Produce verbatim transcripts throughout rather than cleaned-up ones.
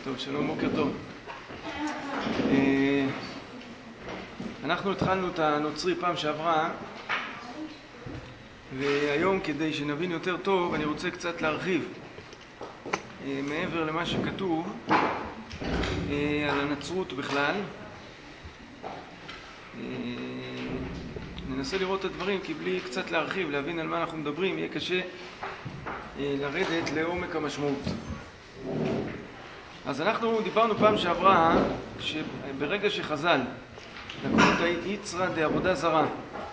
טוב, שלום, בוקר טוב. אנחנו התחלנו את הנוצרי פעם שעברה, והיום כדי שנבין יותר טוב אני רוצה קצת להרחיב מעבר למה שכתוב על הנצרות בכלל. ננסה לראות את הדברים, כי בלי קצת להרחיב, להבין על מה אנחנו מדברים, יהיה קשה לרדת לעומק המשמעות. אז אנחנו דיברנו פעם שעברה שברגע שחז"ל לקחו את היצרא דעבודה זרה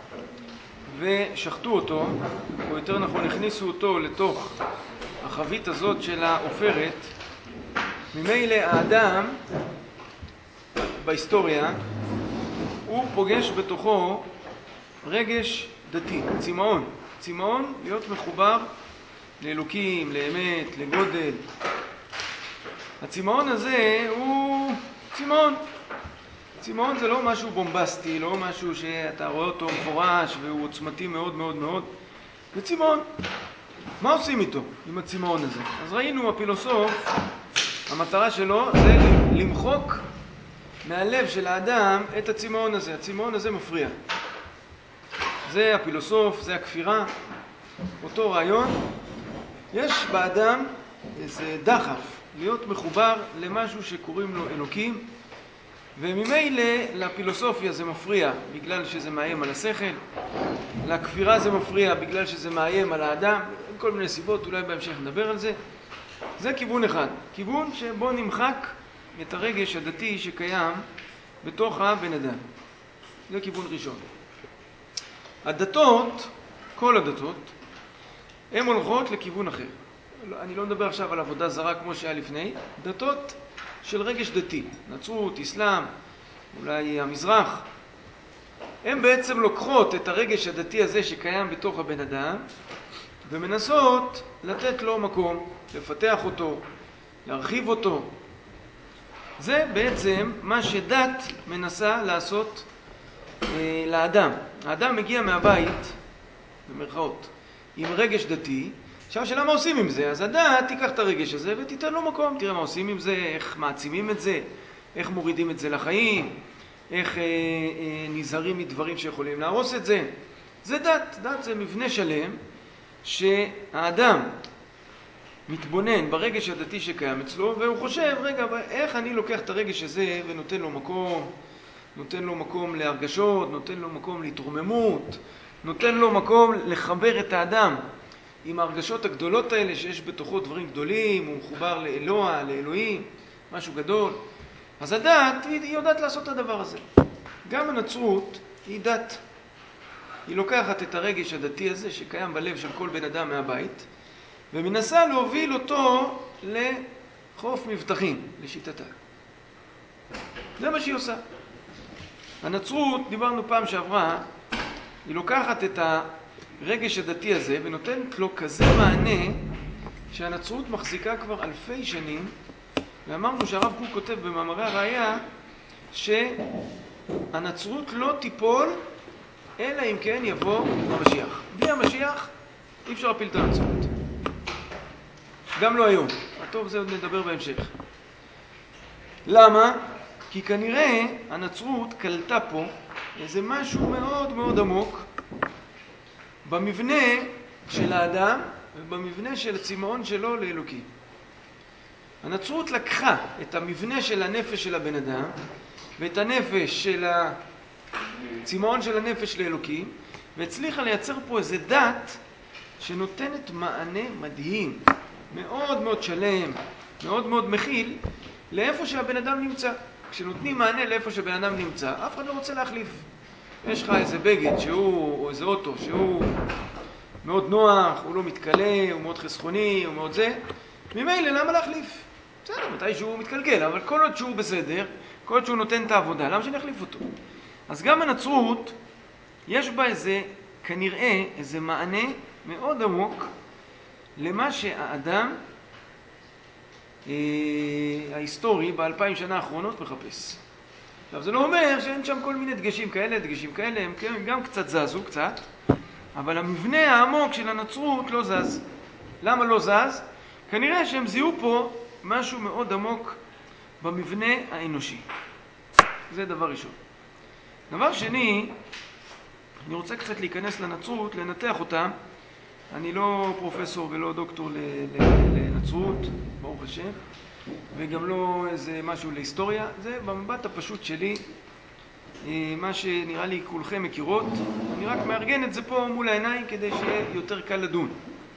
ושחטו אותו, או יותר נכון הכניסו אותו לתוך החבית הזאת של העופרת, ממילא האדם בהיסטוריה הוא פוגש בתוכו רגש דתי, צמאון, צמאון להיות מחובר לאלוקים, לאמת, לגודל. הצמאון הזה הוא צמאון. צמאון זה לא משהו בומבסטי, לא משהו שאתה רואה אותו מפורש והוא עוצמתי מאוד מאוד מאוד. זה צמאון. מה עושים איתו, עם הצמאון הזה? אז ראינו, הפילוסוף, המטרה שלו זה למחוק מהלב של האדם את הצמאון הזה. הצמאון הזה מפריע. זה הפילוסוף, זה הכפירה, אותו רעיון. יש באדם איזה דחף להיות מחובר למשהו שקוראים לו אלוקים, וממילא לפילוסופיה זה מפריע בגלל שזה מאיים על השכל, לכפירה זה מפריע בגלל שזה מאיים על האדם, כל מיני סיבות, אולי בהמשך נדבר על זה. זה כיוון אחד, כיוון שבו נמחק את הרגש הדתי שקיים בתוך הבן אדם. זה כיוון ראשון. הדתות, כל הדתות, הן הולכות לכיוון אחר. אני לא מדבר עכשיו על עבודה זרה כמו שהיה לפני, דתות של רגש דתי, נצרות, אסלאם, אולי המזרח. הן בעצם לוקחות את הרגש הדתי הזה שקיים בתוך הבן אדם, ומנסות לתת לו מקום, לפתח אותו, להרחיב אותו. זה בעצם מה שדת מנסה לעשות אה, לאדם. האדם מגיע מהבית, במרכאות, עם רגש דתי. עכשיו, שאלה מה עושים עם זה? אז הדת תיקח את הרגש הזה ותיתן לו מקום. תראה מה עושים עם זה, איך מעצימים את זה, איך מורידים את זה לחיים, איך אה, אה, נזהרים מדברים שיכולים להרוס את זה. זה דת. דת זה מבנה שלם שהאדם מתבונן ברגש הדתי שקיים אצלו, והוא חושב, רגע, איך אני לוקח את הרגש הזה ונותן לו מקום, נותן לו מקום להרגשות, נותן לו מקום להתרוממות, נותן לו מקום לחבר את האדם עם ההרגשות הגדולות האלה שיש בתוכו דברים גדולים, הוא מחובר לאלוה, לאלוהים, משהו גדול. אז הדת, היא יודעת לעשות את הדבר הזה. גם הנצרות היא דת. היא לוקחת את הרגש הדתי הזה שקיים בלב של כל בן אדם מהבית, ומנסה להוביל אותו לחוף מבטחים, לשיטתה. זה מה שהיא עושה. הנצרות, דיברנו פעם שעברה, היא לוקחת את הרגש הדתי הזה ונותנת לו כזה מענה שהנצרות מחזיקה כבר אלפי שנים, ואמרנו שהרב קוק כותב במאמרי הראייה שהנצרות לא תיפול אלא אם כן יבוא המשיח. בלי המשיח אי אפשר להפיל את הנצרות. גם לא היום. הטוב, זה עוד נדבר בהמשך. למה? כי כנראה הנצרות קלטה פה איזה משהו מאוד מאוד עמוק במבנה של האדם ובמבנה של הצמאון שלו לאלוקים. הנצרות לקחה את המבנה של הנפש של הבן אדם ואת הנפש של הצמאון של הנפש לאלוקים, והצליחה לייצר פה איזה דת שנותנת מענה מדהים, מאוד מאוד שלם, מאוד מאוד מכיל לאיפה שהבן אדם נמצא. כשנותנים מענה לאיפה שהבן אדם נמצא, אף אחד לא רוצה להחליף. יש לך איזה בגד שהוא, או איזה אוטו שהוא מאוד נוח, הוא לא מתקלה, הוא מאוד חסכוני, הוא מאוד זה, ממילא למה להחליף? בסדר, מתי שהוא מתקלקל, אבל כל עוד שהוא בסדר, כל עוד שהוא נותן את העבודה, למה שנחליף אותו? אז גם הנצרות, יש בה איזה, כנראה, איזה מענה מאוד עמוק למה שהאדם אה, ההיסטורי באלפיים שנה האחרונות מחפש. עכשיו, זה לא אומר שאין שם כל מיני דגשים כאלה, דגשים כאלה, הם גם קצת זזו, קצת, אבל המבנה העמוק של הנצרות לא זז. למה לא זז? כנראה שהם זיהו פה משהו מאוד עמוק במבנה האנושי. זה דבר ראשון. דבר שני, אני רוצה קצת להיכנס לנצרות, לנתח אותה. אני לא פרופסור ולא דוקטור לנצרות, ברוך השם, וגם לא איזה משהו להיסטוריה. זה במבט הפשוט שלי, מה שנראה לי כולכם מכירות. אני רק מארגן את זה פה מול העיניים כדי שיהיה יותר קל לדון.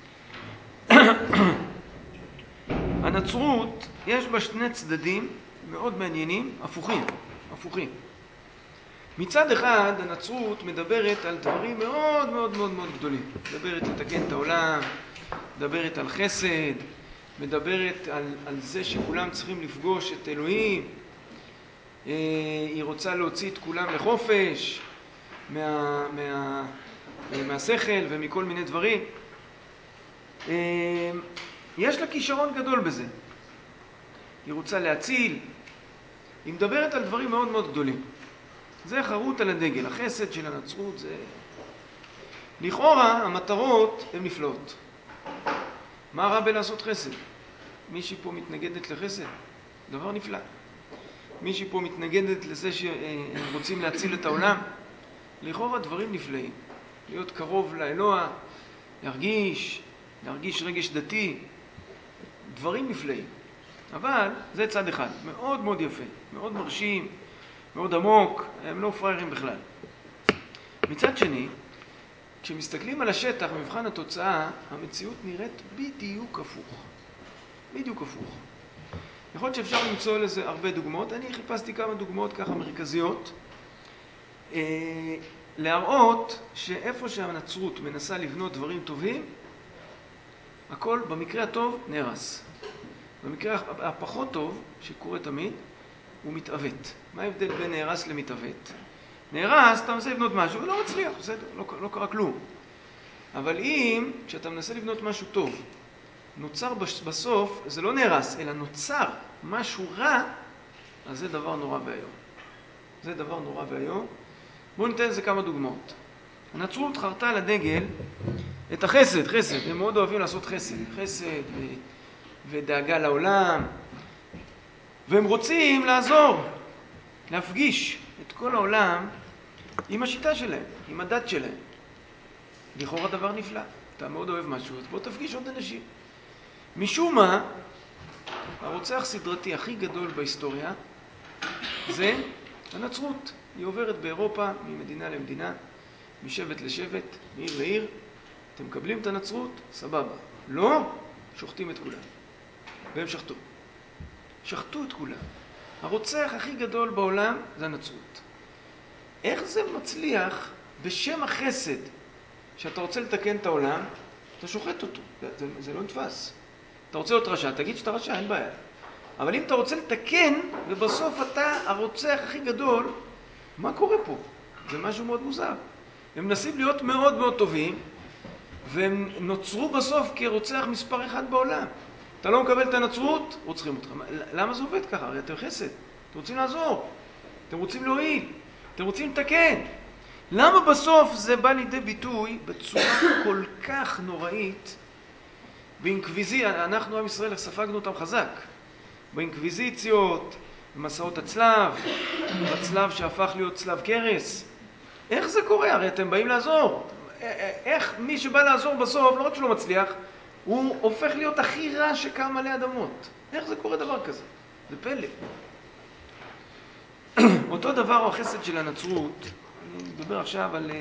הנצרות, יש בה שני צדדים מאוד מעניינים, הפוכים, הפוכים. מצד אחד, הנצרות מדברת על דברים מאוד מאוד מאוד מאוד גדולים. מדברת לתקן את העולם, מדברת על חסד, מדברת על, על זה שכולם צריכים לפגוש את אלוהים. היא רוצה להוציא את כולם לחופש מה, מה, מהשכל ומכל מיני דברים. יש לה כישרון גדול בזה. היא רוצה להציל. היא מדברת על דברים מאוד מאוד גדולים. זה חרוט על הדגל. החסד של הנצרות זה... לכאורה המטרות הן נפלאות. מה רע בלעשות חסד? מישהי פה מתנגדת לחסד? דבר נפלא. מישהי פה מתנגדת לזה שהם רוצים להציל את העולם? לכאורה דברים נפלאים. להיות קרוב לאלוה, להרגיש, להרגיש רגש דתי. דברים נפלאים. אבל זה צד אחד. מאוד מאוד יפה. מאוד מרשים. מאוד עמוק. הם לא פריירים בכלל. מצד שני, כשמסתכלים על השטח, מבחן התוצאה, המציאות נראית בדיוק הפוך. בדיוק הפוך. יכול להיות שאפשר למצוא לזה הרבה דוגמאות. אני חיפשתי כמה דוגמאות ככה מרכזיות. אה, להראות שאיפה שהנצרות מנסה לבנות דברים טובים, הכל במקרה הטוב נהרס. במקרה הפחות טוב, שקורה תמיד, הוא מתעוות. מה ההבדל בין נהרס למתעוות? נהרס, אתה מנסה לבנות משהו ולא מצליח, בסדר, לא, לא קרה כלום. אבל אם, כשאתה מנסה לבנות משהו טוב, נוצר בסוף, זה לא נהרס, אלא נוצר משהו רע, אז זה דבר נורא והיום. זה דבר נורא והיום. בואו ניתן לזה כמה דוגמאות. הנצרות חרתה על הדגל את החסד, חסד. הם מאוד אוהבים לעשות חסד. חסד ו... ודאגה לעולם. והם רוצים לעזור, להפגיש את כל העולם עם השיטה שלהם, עם הדת שלהם. לכאורה דבר נפלא. אתה מאוד אוהב משהו, אז בוא תפגיש עוד אנשים. משום מה, הרוצח סדרתי הכי גדול בהיסטוריה זה הנצרות. היא עוברת באירופה ממדינה למדינה, משבט לשבט, מעיר לעיר. אתם מקבלים את הנצרות? סבבה. לא, שוחטים את כולם. והם שחטו. שחטו את כולם. הרוצח הכי גדול בעולם זה הנצרות. איך זה מצליח בשם החסד, שאתה רוצה לתקן את העולם, אתה שוחט אותו. זה, זה, זה לא נתפס. אתה רוצה להיות רשע, תגיד שאתה רשע, אין בעיה. אבל אם אתה רוצה לתקן, ובסוף אתה הרוצח הכי גדול, מה קורה פה? זה משהו מאוד מוזר. הם מנסים להיות מאוד מאוד טובים, והם נוצרו בסוף כרוצח מספר אחד בעולם. אתה לא מקבל את הנצרות, רוצחים אותך. למה זה עובד ככה? הרי אתם חסד. אתם רוצים לעזור. אתם רוצים להועיל. אתם רוצים לתקן. למה בסוף זה בא לידי ביטוי בצורה כל כך נוראית? באינקוויזיה, אנחנו עם ישראל ספגנו אותם חזק. באינקוויזיציות, במסעות הצלב, בצלב שהפך להיות צלב קרס. איך זה קורה? הרי אתם באים לעזור. איך מי שבא לעזור בסוף, לא רק שלא מצליח, הוא הופך להיות הכי רע שקם עלי אדמות. איך זה קורה דבר כזה? זה פלא. אותו דבר החסד של הנצרות, אני מדבר עכשיו על,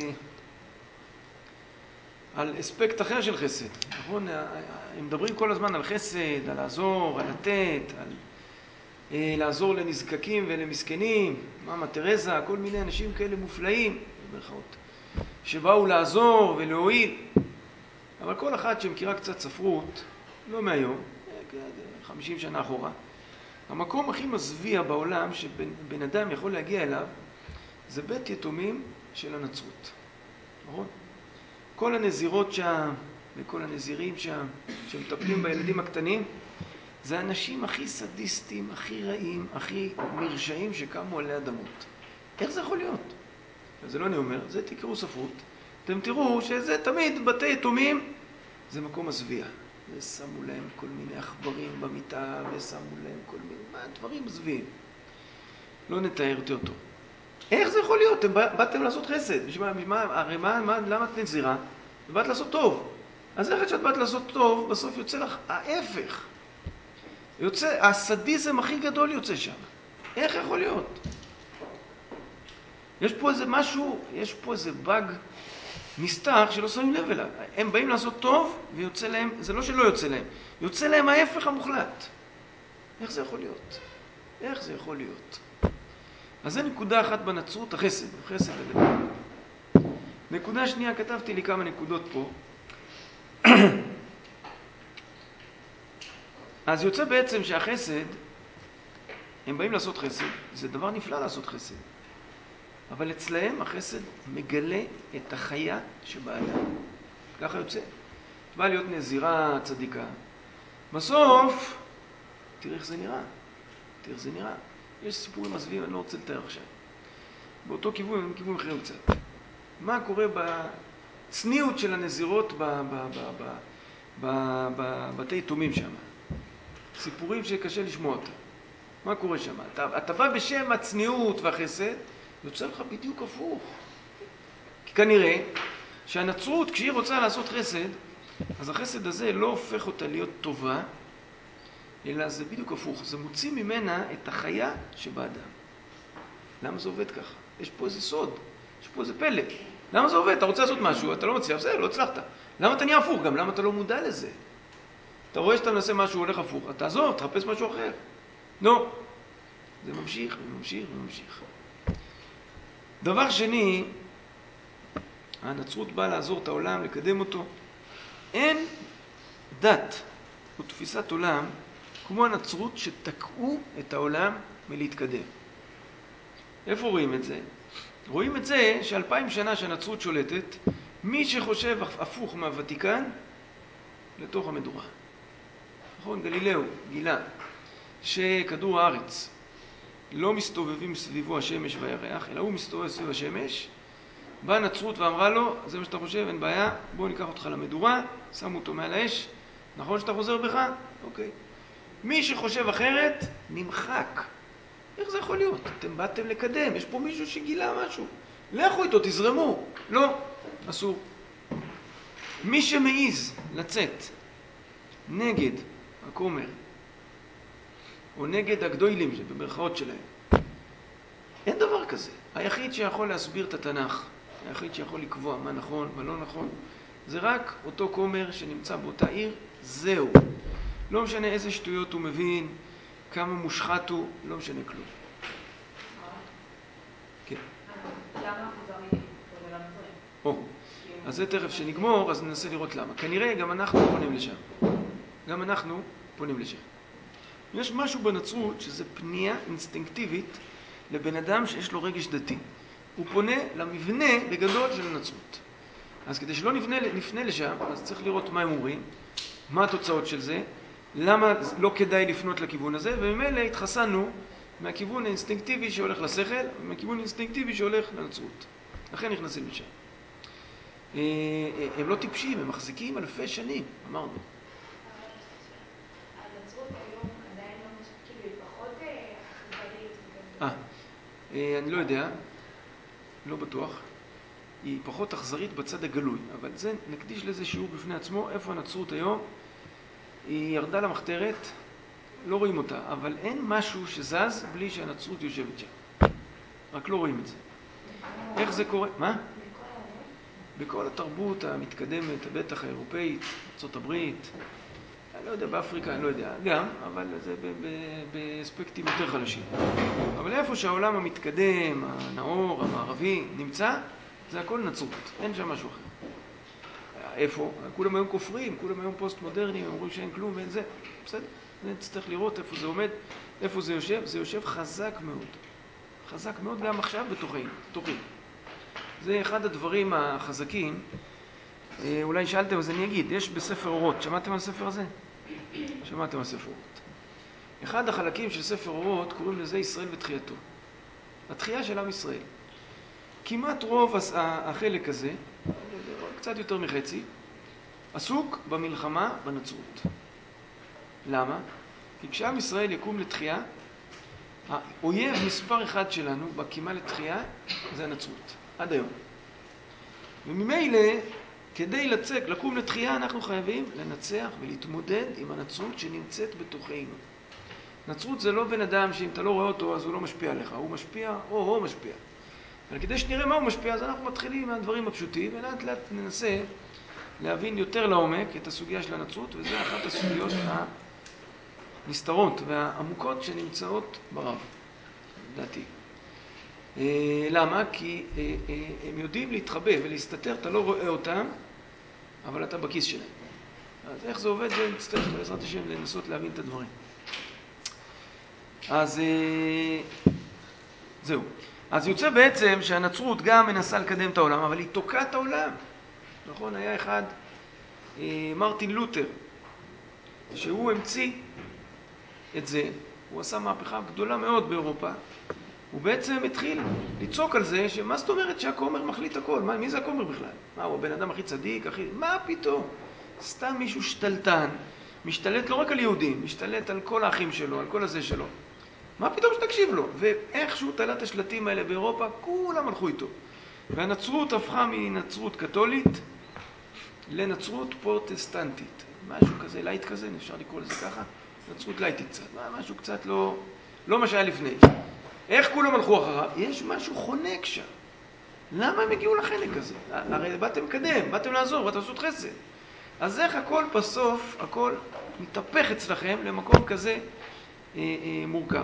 על אספקט אחר של חסד. נכון? הם מדברים כל הזמן על חסד, על לעזור, על לתת, על לעזור לנזקקים ולמסכנים, מאמה תרזה, כל מיני אנשים כאלה מופלאים, במרכאות, שבאו לעזור ולהועיל. אבל כל אחת שמכירה קצת ספרות, לא מהיום, חמישים שנה אחורה, המקום הכי מזוויע בעולם שבן אדם יכול להגיע אליו, זה בית יתומים של הנצרות. נכון? כל הנזירות שם, וכל הנזירים שם, שמטפלים בילדים הקטנים, זה האנשים הכי סדיסטים, הכי רעים, הכי מרשעים שקמו עלי אדמות. איך זה יכול להיות? זה לא אני אומר, זה תקראו ספרות. אתם תראו שזה תמיד בתי יתומים, זה מקום מזוויע. ושמו להם כל מיני עכברים במיטה, ושמו להם כל מיני... מה דברים מזווים. לא נתאר יותר טוב. איך זה יכול להיות? אתם באתם לעשות חסד. בשביל מה, הרי מה, מה, למה את נזירה? באת לעשות טוב. אז איך שאת באת לעשות טוב, בסוף יוצא לך ההפך. יוצא, הסדיזם הכי גדול יוצא שם. איך יכול להיות? יש פה איזה משהו, יש פה איזה באג נסתר שלא שמים לב אליו. הם באים לעשות טוב ויוצא להם, זה לא שלא יוצא להם, יוצא להם ההפך המוחלט. איך זה יכול להיות? איך זה יכול להיות? אז זה נקודה אחת בנצרות, החסד, החסד הגדול. נקודה שנייה, כתבתי לי כמה נקודות פה. אז יוצא בעצם שהחסד, הם באים לעשות חסד, זה דבר נפלא לעשות חסד. אבל אצלהם החסד מגלה את החיה שבאדם. ככה יוצא. בא להיות נזירה צדיקה. בסוף, תראה איך זה נראה. תראה איך זה נראה. יש סיפורים מזווים, אני לא רוצה לתאר עכשיו. באותו כיוון, כיוון אחר קצת. מה קורה בצניעות של הנזירות בבתי יתומים שם? סיפורים שקשה לשמוע אותם. מה קורה שם? אתה, אתה בא בשם הצניעות והחסד, יוצא לך בדיוק הפוך. כי כנראה שהנצרות, כשהיא רוצה לעשות חסד, אז החסד הזה לא הופך אותה להיות טובה, אלא זה בדיוק הפוך. זה מוציא ממנה את החיה שבאדם. למה זה עובד ככה? יש פה איזה סוד, יש פה איזה פלא. למה זה עובד? אתה רוצה לעשות משהו, אתה לא מצליח, זה לא הצלחת. למה אתה נהיה הפוך גם? למה אתה לא מודע לזה? אתה רואה שאתה מנסה משהו, הולך הפוך. אתה עזוב, תחפש משהו אחר. לא. זה ממשיך וממשיך וממשיך. דבר שני, הנצרות באה לעזור את העולם, לקדם אותו. אין דת ותפיסת עולם כמו הנצרות שתקעו את העולם מלהתקדם. איפה רואים את זה? רואים את זה שאלפיים שנה שהנצרות שולטת, מי שחושב הפוך מהוותיקן, לתוך המדורה. נכון, גלילאו גילה שכדור הארץ לא מסתובבים סביבו השמש והירח, אלא הוא מסתובב סביב השמש. באה הנצרות ואמרה לו, זה מה שאתה חושב, אין בעיה, בוא ניקח אותך למדורה, שמו אותו מעל האש, נכון שאתה חוזר בך? אוקיי. מי שחושב אחרת, נמחק. איך זה יכול להיות? אתם באתם לקדם, יש פה מישהו שגילה משהו. לכו איתו, תזרמו. לא, אסור. מי שמעיז לצאת נגד הכומר, או נגד הגדולים שבמרכאות שלהם, אין דבר כזה. היחיד שיכול להסביר את התנ"ך, היחיד שיכול לקבוע מה נכון ולא נכון, זה רק אותו כומר שנמצא באותה עיר, זהו. לא משנה איזה שטויות הוא מבין, כמה מושחת הוא, לא משנה כלום. כן. למה חוזר לי כולל המצרים? או, אז זה תכף שנגמור, אז ננסה לראות למה. כנראה גם אנחנו פונים לשם. גם אנחנו פונים לשם. יש משהו בנצרות שזה פנייה אינסטינקטיבית לבן אדם שיש לו רגש דתי. הוא פונה למבנה בגדול של הנצרות. אז כדי שלא נפנה, נפנה לשם, אז צריך לראות מה הם אומרים, מה התוצאות של זה, למה לא כדאי לפנות לכיוון הזה, וממילא התחסנו מהכיוון האינסטינקטיבי שהולך לשכל, ומהכיוון האינסטינקטיבי שהולך לנצרות. לכן נכנסים לשם. הם לא טיפשים, הם מחזיקים אלפי שנים, אמרנו. הנצרות היום עדיין לא משהו, כאילו היא פחות אכזרית וכזה. אה, אני לא יודע, לא בטוח. היא פחות אכזרית בצד הגלוי, אבל זה נקדיש לזה שיעור בפני עצמו, איפה הנצרות היום. היא ירדה למחתרת, לא רואים אותה, אבל אין משהו שזז בלי שהנצרות יושבת שם. רק לא רואים את זה. איך זה קורה? מה? בכל התרבות המתקדמת, בטח האירופאית, ארצות הברית, אני לא יודע, באפריקה, אני לא יודע, גם, אבל זה באספקטים יותר חלשים. אבל איפה שהעולם המתקדם, הנאור, המערבי, נמצא, זה הכל נצרות, אין שם משהו אחר. איפה? כולם היום כופרים, כולם היום פוסט-מודרניים, הם אומרים שאין כלום ואין זה. בסדר, זה צריך לראות איפה זה עומד, איפה זה יושב. זה יושב חזק מאוד. חזק מאוד גם עכשיו בתוכי, בתוכי. זה אחד הדברים החזקים. אולי שאלתם, אז אני אגיד, יש בספר אורות, שמעתם על הספר הזה? שמעתם על ספר אורות. אחד החלקים של ספר אורות קוראים לזה ישראל ותחייתו. התחייה של עם ישראל. כמעט רוב החלק הזה, קצת יותר מחצי, עסוק במלחמה בנצרות. למה? כי כשעם ישראל יקום לתחייה, האויב מספר אחד שלנו בקימה לתחייה זה הנצרות, עד היום. וממילא, כדי לצק, לקום לתחייה, אנחנו חייבים לנצח ולהתמודד עם הנצרות שנמצאת בתוכנו. נצרות זה לא בן אדם שאם אתה לא רואה אותו אז הוא לא משפיע עליך, הוא משפיע או הוא משפיע. אבל כדי שנראה מה הוא משפיע, אז אנחנו מתחילים מהדברים הפשוטים, ולאט לאט ננסה להבין יותר לעומק את הסוגיה של הנצרות, וזה אחת הסוגיות הנסתרות והעמוקות שנמצאות ברב, לדעתי. למה? כי הם יודעים להתחבא ולהסתתר, אתה לא רואה אותם, אבל אתה בכיס שלהם. אז איך זה עובד? זה נצטרך בעזרת השם לנסות להבין את הדברים. אז זהו. אז יוצא בעצם שהנצרות גם מנסה לקדם את העולם, אבל היא תוקעת את העולם. נכון? היה אחד, מרטין לותר, שהוא המציא את זה. הוא עשה מהפכה גדולה מאוד באירופה. הוא בעצם התחיל לצעוק על זה, שמה זאת אומרת שהכומר מחליט הכל? מה, מי זה הכומר בכלל? מה, הוא הבן אדם הכי צדיק, הכי... מה פתאום? סתם מישהו שתלטן, משתלט לא רק על יהודים, משתלט על כל האחים שלו, על כל הזה שלו. מה פתאום שתקשיב לו? ואיכשהו תלת השלטים האלה באירופה, כולם הלכו איתו. והנצרות הפכה מנצרות קתולית לנצרות פרוטסטנטית. משהו כזה, לייט כזה, אפשר לקרוא לזה ככה? נצרות לייטית קצת, משהו קצת לא, לא מה שהיה לפני. איך כולם הלכו אחריו? יש משהו חונק שם. למה הם הגיעו לחלק הזה? הרי באתם קדם, באתם לעזור, באתם לעשות חסד. אז איך הכל בסוף, הכל מתהפך אצלכם למקום כזה אה, אה, מורכב.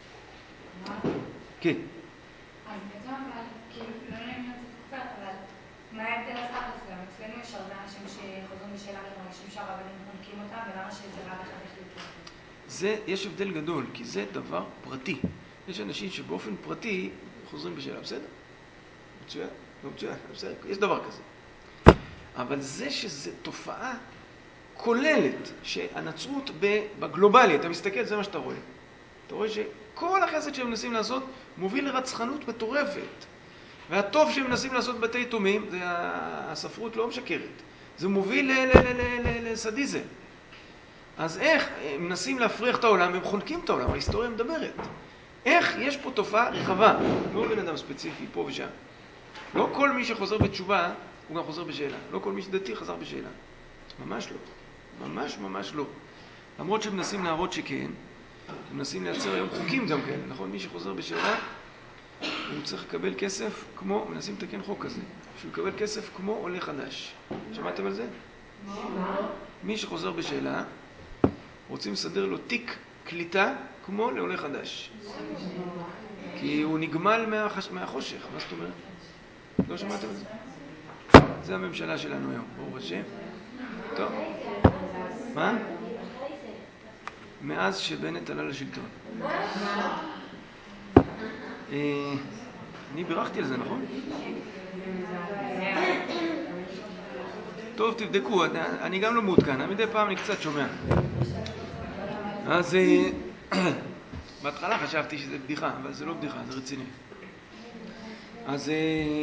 כן. אז בעצם אבל, כאילו, לא נעים להיות קצת, אבל מה ההבדל הסטטוס גם? אצלנו יש הרבה אנשים שחוזרים בשאלה ומרגישים שהרבנים חונקים אותם, ולמה שזה רב אחד החליט לעשות? זה, יש הבדל גדול, כי זה דבר פרטי. יש אנשים שבאופן פרטי חוזרים בשאלה, בסדר? מצוין, לא מצוין, בסדר, יש דבר כזה. אבל זה שזה תופעה כוללת שהנצרות בגלובלי, אתה מסתכל, זה מה שאתה רואה. אתה רואה שכל החסד שהם מנסים לעשות מוביל לרצחנות מטורפת. והטוב שהם מנסים לעשות בתי יתומים, זה הספרות לא משקרת. זה מוביל לסדיזם. אז איך הם מנסים להפריח את העולם, הם חונקים את העולם, ההיסטוריה מדברת. איך יש פה תופעה רחבה, לא בן אדם ספציפי פה ושם. לא כל מי שחוזר בתשובה, הוא גם חוזר בשאלה. לא כל מי שדתי חזר בשאלה. ממש לא. ממש ממש לא. למרות שמנסים להראות שכן, מנסים לייצר היום חוקים גם כאלה, נכון? מי שחוזר בשאלה, הוא צריך לקבל כסף כמו, מנסים לתקן חוק כזה, שהוא יקבל כסף כמו עולה חדש. שמעתם על זה? מי שחוזר בשאלה, רוצים לסדר לו תיק קליטה כמו לעולה חדש. כי הוא נגמל מהחש... מהחושך, מה זאת אומרת? לא שמעתם על זה? זה הממשלה שלנו היום, ברוך השם. טוב. מה? מאז שבנט עלה לשלטון. אני בירכתי על זה, נכון? טוב, תבדקו, אני גם לא מעודכן, מדי פעם אני קצת שומע. אז בהתחלה חשבתי שזה בדיחה, אבל זה לא בדיחה, זה רציני. אז...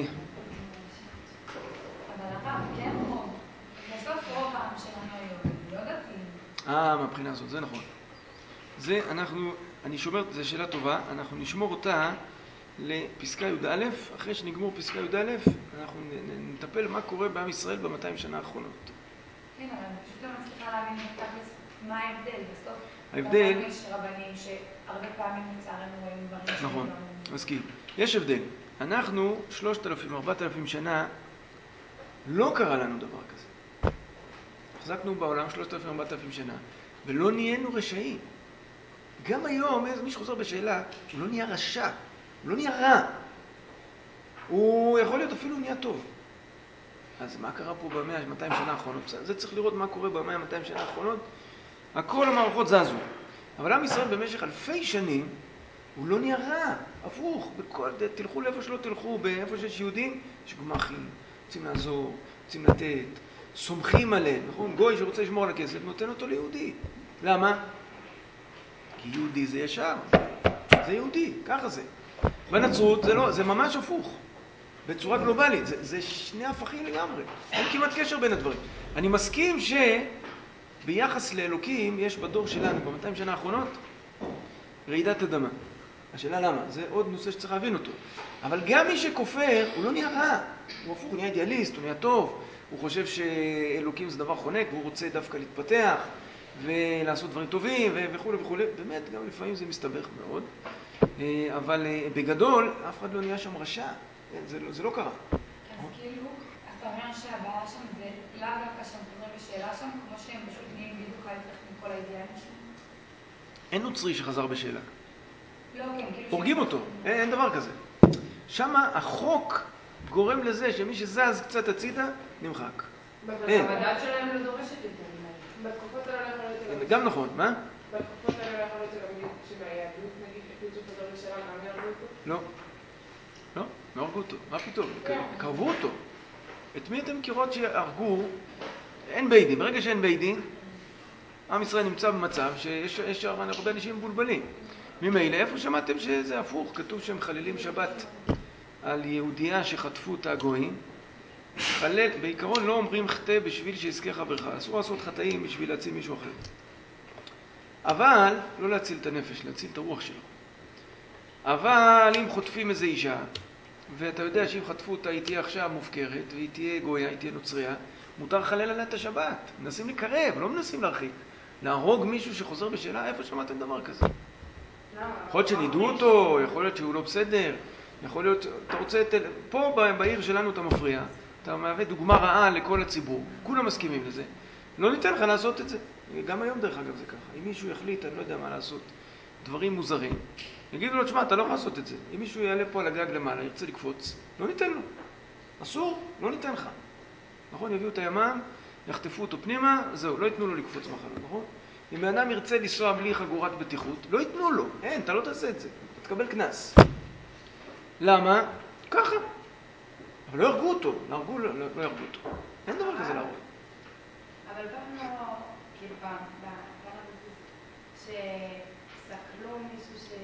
אבל הרב, כן רוב. בסוף רוב העם שלנו היום, לא דתיים. אה, מהבחינה הזאת, זה נכון. זה אנחנו, אני שומר, זו שאלה טובה, אנחנו נשמור אותה לפסקה י"א, אחרי שנגמור פסקה י"א, אנחנו נטפל מה קורה בעם ישראל ב-מאתיים שנה האחרונות. כן, אבל אני פשוט לא מצליחה להבין מה ההבדל בסוף. ההבדל... גם יש רבנים שהרבה פעמים לצערנו רואים דברים שהם נכון, לא... מסכים. יש הבדל. אנחנו, שלושת אלפים, ארבעת אלפים שנה, לא קרה לנו דבר כזה. החזקנו בעולם שלושת אלפים, ארבעת אלפים שנה, ולא נהיינו רשעים. גם היום, מי שחוזר בשאלה, הוא לא נהיה רשע, הוא לא נהיה רע. הוא יכול להיות אפילו נהיה טוב. אז מה קרה פה במאה, מאתיים שנה האחרונות? זה צריך לראות מה קורה במאה, מאתיים שנה האחרונות. הכל המערכות זזו. אבל עם ישראל במשך אלפי שנים, הוא לא נהיה רע, הפוך. בכל, תלכו לאיפה שלא תלכו, באיפה שיש יהודים, יש גמחים, רוצים לעזור, רוצים לתת, סומכים עליהם, נכון? גוי שרוצה לשמור על הכסף, נותן אותו ליהודי. למה? כי יהודי זה ישר, זה יהודי, ככה זה. בנצרות זה לא, זה ממש הפוך, בצורה גלובלית, זה, זה שני הפכים לגמרי, אין כמעט קשר בין הדברים. אני מסכים שביחס לאלוקים יש בדור שלנו, ב-מאתיים שנה האחרונות, רעידת אדמה. השאלה למה? זה עוד נושא שצריך להבין אותו. אבל גם מי שכופר, הוא לא נהיה רע. הוא הפוך, הוא נהיה אידיאליסט, הוא נהיה טוב. הוא חושב שאלוקים זה דבר חונק, והוא רוצה דווקא להתפתח, ולעשות דברים טובים, וכו' וכו'. באמת, גם לפעמים זה מסתבך מאוד. אבל בגדול, אף אחד לא נהיה שם רשע. זה לא, זה לא קרה. אז כאילו, אתה אומר שהבעיה שם זה לאו דווקא שהם חוזרים בשאלה שם, כמו שהם פשוט נהיים בדיוק ההפך מכל האידיאלים שם? אין נוצרי שחזר בשאלה. לא, כן, כאילו... הורגים אותו, אין, אין דבר כזה. שמה החוק גורם לזה שמי שזז קצת הצידה, נמחק. אין. המדעת שלהם לא דורשת את זה. בתקופות האלה לא יכול להיות... גם נכון, מה? בתקופות האלה לא יכול להיות גם שמהיהדות, נגיד, החליטו חוזר בשאלה, גם יהרגו אותו? לא. לא, לא הרגו אותו. מה פתאום? קרבו אותו. את מי אתם מכירות שהרגו? אין בית דין. ברגע שאין בית דין, עם ישראל נמצא במצב שיש יש הרבה אנשים מבולבלים. ממילא, איפה שמעתם שזה הפוך? כתוב שהם חללים שבת על יהודייה שחטפו את הגויים. חלל, בעיקרון לא אומרים חטא בשביל שיזכה חברך. אסור לעשות חטאים בשביל להציל מישהו אחר. אבל, לא להציל את הנפש, להציל את הרוח שלו. אבל אם חוטפים איזו אישה, ואתה יודע שאם חטפו אותה היא תהיה עכשיו מופקרת, והיא תהיה גויה, היא תהיה נוצריה, מותר לחלל עליה את השבת. מנסים לקרב, לא מנסים להרחיק. להרוג מישהו שחוזר בשאלה, איפה שמעתם דבר כזה? יכול להיות שנידעו אותו, יכול להיות שהוא לא בסדר, יכול להיות, אתה רוצה, פה בעיר שלנו אתה מפריע, אתה מהווה דוגמה רעה לכל הציבור, כולם מסכימים לזה, לא ניתן לך לעשות את זה. גם היום דרך אגב זה ככה, אם מישהו יחליט, אני לא יודע מה לעשות, דברים מוזרים, יגידו לו, תשמע, אתה לא יכול לעשות את זה. אם מישהו יעלה פה על הגג למעלה, ירצה לקפוץ, לא ניתן לו. אסור, לא ניתן לך. נכון? יביאו את הימ"מ, יחטפו אותו פנימה, זהו, לא ייתנו לו לקפוץ מחלה, נכון? אם האדם ירצה לנסוע בלי חגורת בטיחות, לא ייתנו לו. אין, אתה לא תעשה את זה. אתה תקבל כנס. למה? ככה. אבל לא ירגו אותו. לא ירגו, לא, לא ירגו אותו. אין דבר כזה להרוג. אבל פעם לא, כאילו פעם, פעם שסקלו מישהו ש...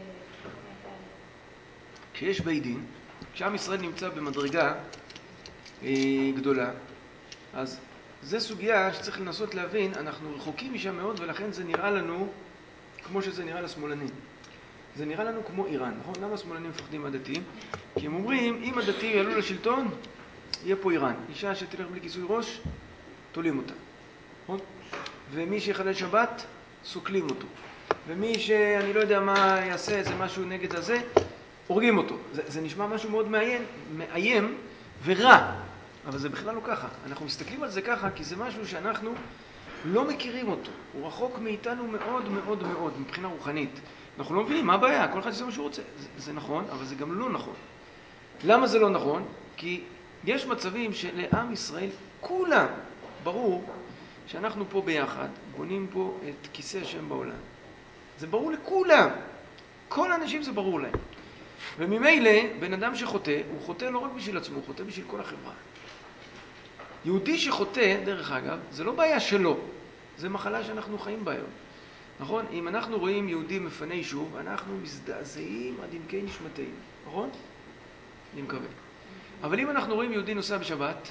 כשיש בית דין, כשעם ישראל נמצא במדרגה אה, גדולה, אז זו סוגיה שצריך לנסות להבין, אנחנו רחוקים משם מאוד ולכן זה נראה לנו כמו שזה נראה לשמאלנים. זה נראה לנו כמו איראן, נכון? למה השמאלנים מפחדים מהדתיים? כי הם אומרים, אם הדתיים יעלו לשלטון, יהיה פה איראן. אישה שתלך בלי כיסוי ראש, תולים אותה. נכון? ומי שיחלל שבת, סוקלים אותו. ומי שאני לא יודע מה יעשה, איזה משהו נגד הזה, הורגים אותו. זה, זה נשמע משהו מאוד מאיים, מאיים ורע. אבל זה בכלל לא ככה. אנחנו מסתכלים על זה ככה, כי זה משהו שאנחנו לא מכירים אותו. הוא רחוק מאיתנו מאוד מאוד מאוד, מבחינה רוחנית. אנחנו לא מבינים מה הבעיה, כל אחד יעשה מה שהוא רוצה. זה, זה נכון, אבל זה גם לא נכון. למה זה לא נכון? כי יש מצבים שלעם ישראל, כולם, ברור שאנחנו פה ביחד, בונים פה את כיסא השם בעולם. זה ברור לכולם. כל האנשים זה ברור להם. וממילא, בן אדם שחוטא, הוא חוטא לא רק בשביל עצמו, הוא חוטא בשביל כל החברה. יהודי שחוטא, דרך אגב, זה לא בעיה שלו. זה מחלה שאנחנו חיים בה היום. נכון? אם אנחנו רואים יהודי מפנה יישוב, אנחנו מזדעזעים עד עמקי נשמתנו. נכון? אני מקווה. אבל אם אנחנו רואים יהודי נוסע בשבת,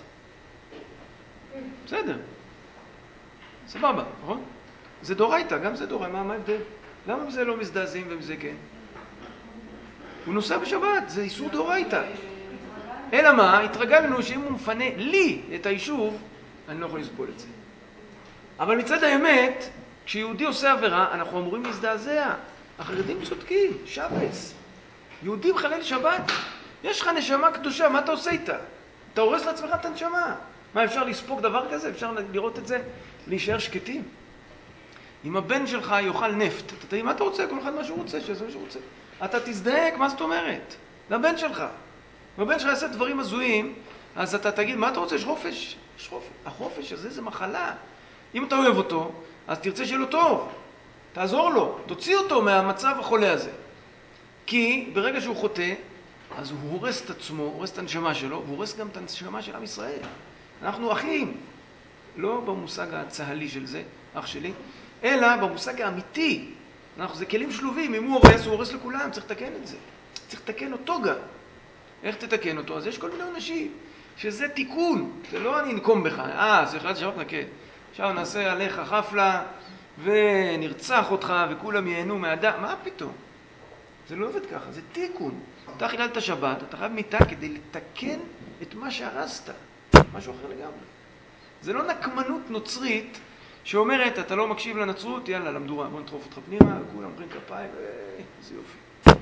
בסדר. סבבה, נכון? זה דורייתא, גם זה דורייתא. מה, מה ההבדל? למה מזה לא מזדעזעים ומזה כן? הוא נוסע בשבת, זה איסור דורייתא. אלא מה? התרגלנו שאם הוא מפנה לי את היישוב, אני לא יכול לסבול את זה. אבל מצד האמת, כשיהודי עושה עבירה, אנחנו אמורים להזדעזע. החרדים צודקים, שבס. יהודי מחלל שבת. יש לך נשמה קדושה, מה אתה עושה איתה? אתה הורס לעצמך את הנשמה. מה, אפשר לספוג דבר כזה? אפשר לראות את זה? להישאר שקטים? אם הבן שלך יאכל נפט, אתה תגיד, מה אתה רוצה? כל אחד מה שהוא רוצה, שזה מה שהוא רוצה. אתה תזדהק, מה זאת אומרת? לבן שלך. אם הבן שלך יעשה דברים הזויים, אז אתה תגיד, מה אתה רוצה? יש חופש. יש חופש. החופש הזה זה מחלה. אם אתה אוהב אותו, אז תרצה שיהיה לו טוב. תעזור לו, תוציא אותו מהמצב החולה הזה. כי ברגע שהוא חוטא, אז הוא הורס את עצמו, הורס את הנשמה שלו, והוא הורס גם את הנשמה של עם ישראל. אנחנו אחים. לא במושג הצהלי של זה, אח שלי, אלא במושג האמיתי. אנחנו, זה כלים שלובים, אם הוא הורס, הוא הורס לכולם, צריך לתקן את זה. צריך לתקן אותו גם. איך תתקן אותו? אז יש כל מיני אנשים שזה תיקון, זה לא אני אנקום בך, אה, זה אחד שעות נקד. עכשיו נעשה עליך חפלה ונרצח אותך וכולם ייהנו מהדם, מה פתאום? זה לא עובד ככה, זה תיקון. אתה חיללת שבת, אתה חייב מיטה כדי לתקן את מה שהרסת. משהו אחר לגמרי. זה לא נקמנות נוצרית שאומרת, אתה לא מקשיב לנצרות, יאללה, למדורה, בוא נדחוף אותך פנימה, כולם אומרים כפיים, איזה יופי.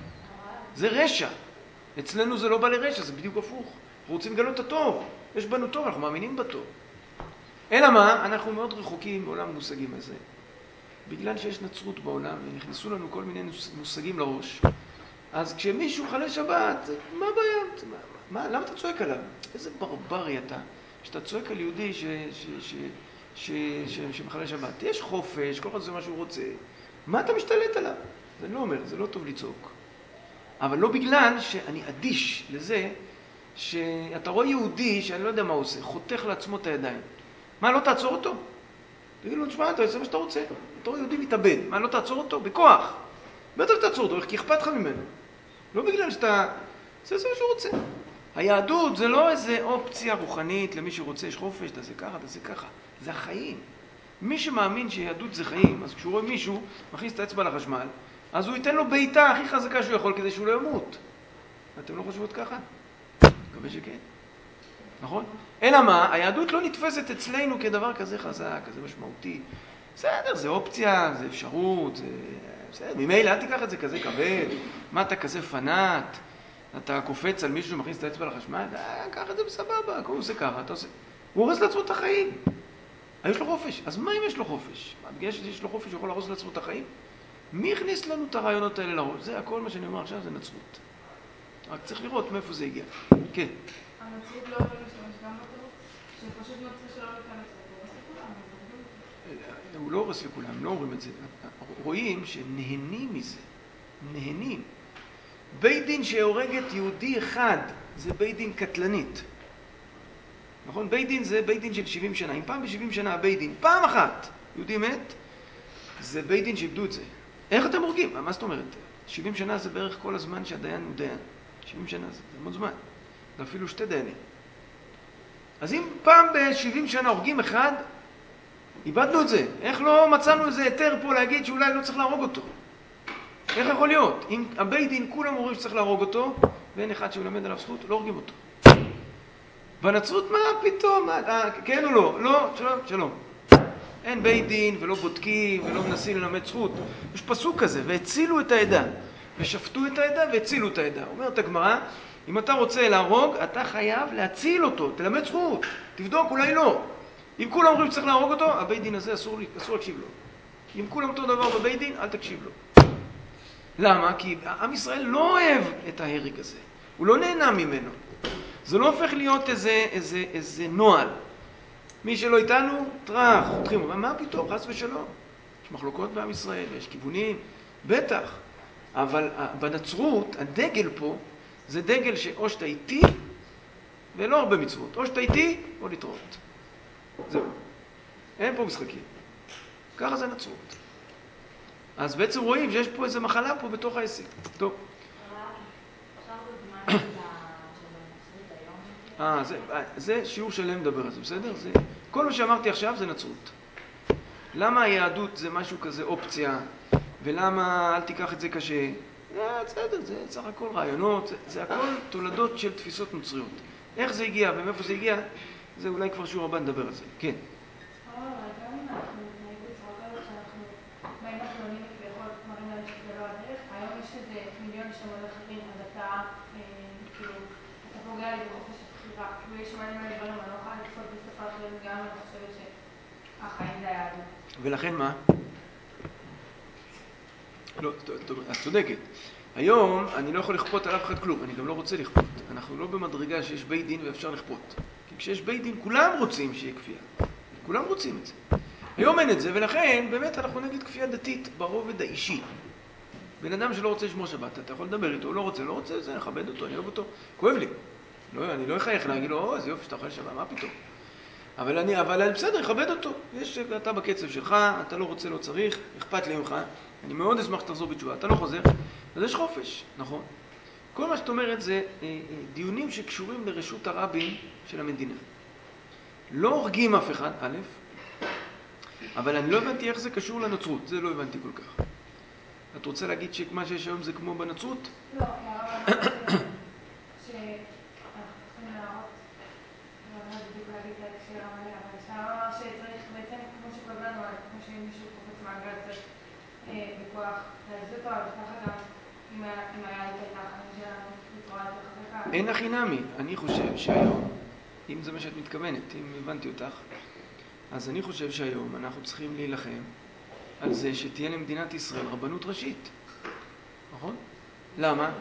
זה רשע. אצלנו זה לא בא לרשע, זה בדיוק הפוך. אנחנו רוצים לגלות את הטוב. יש בנו טוב, אנחנו מאמינים בטוב. אלא מה? אנחנו מאוד רחוקים בעולם המושגים הזה. בגלל שיש נצרות בעולם, ונכנסו לנו כל מיני מושגים לראש, אז כשמישהו חלל שבת, מה הבעיה? מה, מה, למה אתה צועק עליו? איזה ברברי אתה, שאתה צועק על יהודי ש, ש, ש, ש, ש, שמחלל שבת. יש חופש, כל אחד זה מה שהוא רוצה. מה אתה משתלט עליו? זה לא אומר, זה לא טוב לצעוק. אבל לא בגלל שאני אדיש לזה, שאתה רואה יהודי שאני לא יודע מה הוא עושה, חותך לעצמו את הידיים. מה, לא תעצור אותו? תגיד לו, תשמע, אתה עושה מה שאתה רוצה. אתה רואה יהודי מתאבד. מה, לא תעצור אותו? בכוח. בטח תעצור אותו, כי אכפת לך ממנו. לא בגלל שאתה... זה זה מה שהוא רוצה. היהדות זה לא איזה אופציה רוחנית למי שרוצה, יש חופש, תעשה ככה, תעשה ככה. זה החיים. מי שמאמין שיהדות זה חיים, אז כשהוא רואה מישהו, מכניס את האצבע לחשמל, אז הוא ייתן לו בעיטה הכי חזקה שהוא יכול כדי שהוא לא ימות. אתם לא חושבות ככה? מקווה שכן. נכון? אלא מה? היהדות לא נתפסת אצלנו כדבר כזה חזק, כזה משמעותי. בסדר, זה אופציה, זה אפשרות, זה... בסדר, ממילא, אל תיקח את זה כזה כבד. מה אתה כזה פנאט? אתה קופץ על מישהו שמכניס את האצבע לחשמל? אה, קח את זה בסבבה, הוא עושה ככה, אתה עושה... הוא הורס לעצמו את החיים. יש לו חופש. אז מה אם יש לו חופש? בגלל שיש לו חופש, הוא יכול להרוס לעצמו את החיים? מי הכניס לנו את הרעיונות האלה לראש? זה הכל מה שאני אומר עכשיו, זה נצרות. רק צריך לראות מאיפה זה הגיע. כן. הנצרות לא יכולים להשתמש גם בטרור? שפשוט נוצרי שלא להיכנס לכולם, לכולם. הוא לא הורס לכולם, לא אומרים את זה. רואים שנהנים מזה. נהנים. בית דין שהורגת יהודי אחד, זה בית דין קטלנית. נכון? בית דין זה בית דין של שבעים שנה. אם פעם ב-שבעים שנה הבית דין, פעם אחת, יהודי מת, זה בית דין שאיבדו את זה. איך אתם הורגים? מה זאת אומרת? שבעים שנה זה בערך כל הזמן שהדיין הוא דיין. שבעים שנה זה המון זמן. זה אפילו שתי דיינים. אז אם פעם ב-שבעים שנה הורגים אחד, איבדנו את זה. איך לא מצאנו איזה היתר פה להגיד שאולי לא צריך להרוג אותו? איך יכול להיות? אם הבית דין כולם אומרים שצריך להרוג אותו, ואין אחד שמלמד עליו זכות, לא הורגים אותו. בנצרות מה פתאום? מה, כן או לא? לא, שלום, שלום. אין בית דין ולא בודקים ולא מנסים ללמד זכות. יש פסוק כזה, והצילו את העדה. ושפטו את העדה והצילו את העדה. אומרת הגמרא, אם אתה רוצה להרוג, אתה חייב להציל אותו, תלמד זכות, תבדוק, אולי לא. אם כולם אומרים שצריך להרוג אותו, הבית דין הזה אסור, אסור להקשיב לו. אם כולם אותו דבר בבית דין, אל תקשיב לו. למה? כי עם ישראל לא אוהב את ההרג הזה. הוא לא נהנה ממנו. זה לא הופך להיות איזה, איזה, איזה נועל. מי שלא איתנו, טרח, חותכים. מה פתאום? חס ושלום. יש מחלוקות בעם ישראל, יש כיוונים, בטח. אבל בנצרות, הדגל פה, זה דגל שאו שאתה איתי, ולא הרבה מצוות. או שאתה איתי, או לתראות. זהו. אין פה משחקים. ככה זה נצרות. אז בעצם רואים שיש פה איזו מחלה פה בתוך העסק. טוב. אה, זה, זה שיעור שלם מדבר על זה, בסדר? זה, כל מה שאמרתי עכשיו זה נצרות. למה היהדות זה משהו כזה אופציה, ולמה אל תיקח את זה קשה? אה, בסדר, זה סך הכל רעיונות, זה, זה הכל תולדות של תפיסות נוצריות. איך זה הגיע ומאיפה זה הגיע, זה אולי כבר שיעור הבא נדבר על זה. כן. היום יש איזה מיליון שמות אחרים, אז אתה, כאילו, אתה פוגע לי בחופש הבחירה. ויש מלא מלא דברים, אני לא יכולה לצפות בספר אחרים, גם אני חושבת שהחיים זה היהדות. ולכן מה? לא, את צודקת. היום אני לא יכול לכפות על אף אחד כלום, אני גם לא רוצה לכפות. אנחנו לא במדרגה שיש בית דין ואפשר לכפות. כי כשיש בית דין, כולם רוצים שיהיה כפייה. כולם רוצים את זה. היום אין את זה, ולכן באמת אנחנו נגיד כפייה דתית ברובד האישי. בן אדם שלא רוצה לשמור שבת, אתה יכול לדבר איתו, הוא לא רוצה, לא רוצה, זה, נכבד אותו, אני אוהב אותו, כואב לי. לא, אני לא אחייך להגיד לו, או, איזה יופי שאתה אוכל שבת, מה פתאום? אבל אני, אבל אני בסדר, נכבד אותו. יש, אתה בקצב שלך, אתה לא רוצה, לא צריך, אכפת לי ממך, אני מאוד אשמח שתחזור בתשובה, אתה לא חוזר, אז יש חופש, נכון? כל מה שאת אומרת זה דיונים שקשורים לרשות הרבים של המדינה. לא הורגים אף אחד, א', אבל אני לא הבנתי איך זה קשור לנוצרות, זה לא הבנתי כל כך. את רוצה להגיד שמה שיש היום זה כמו בנצרות? לא, כי הרב אמר שאנחנו צריכים להראות, לא יודעת בדיוק להגיד את ההקשר המלא, אבל שהרב אמר שצריך בעצם, כמו שכואב לנו, כמו שמישהו קופץ מעגל קצת בכוח להזיז אותו, אבל ככה גם אם היה את ההכנה שלנו בצורה יותר חזקה. אין הכי נמי. אני חושב שהיום, אם זה מה שאת מתכוונת, אם הבנתי אותך, אז אני חושב שהיום אנחנו צריכים להילחם על זה שתהיה למדינת ישראל רבנות ראשית. נכון? למה?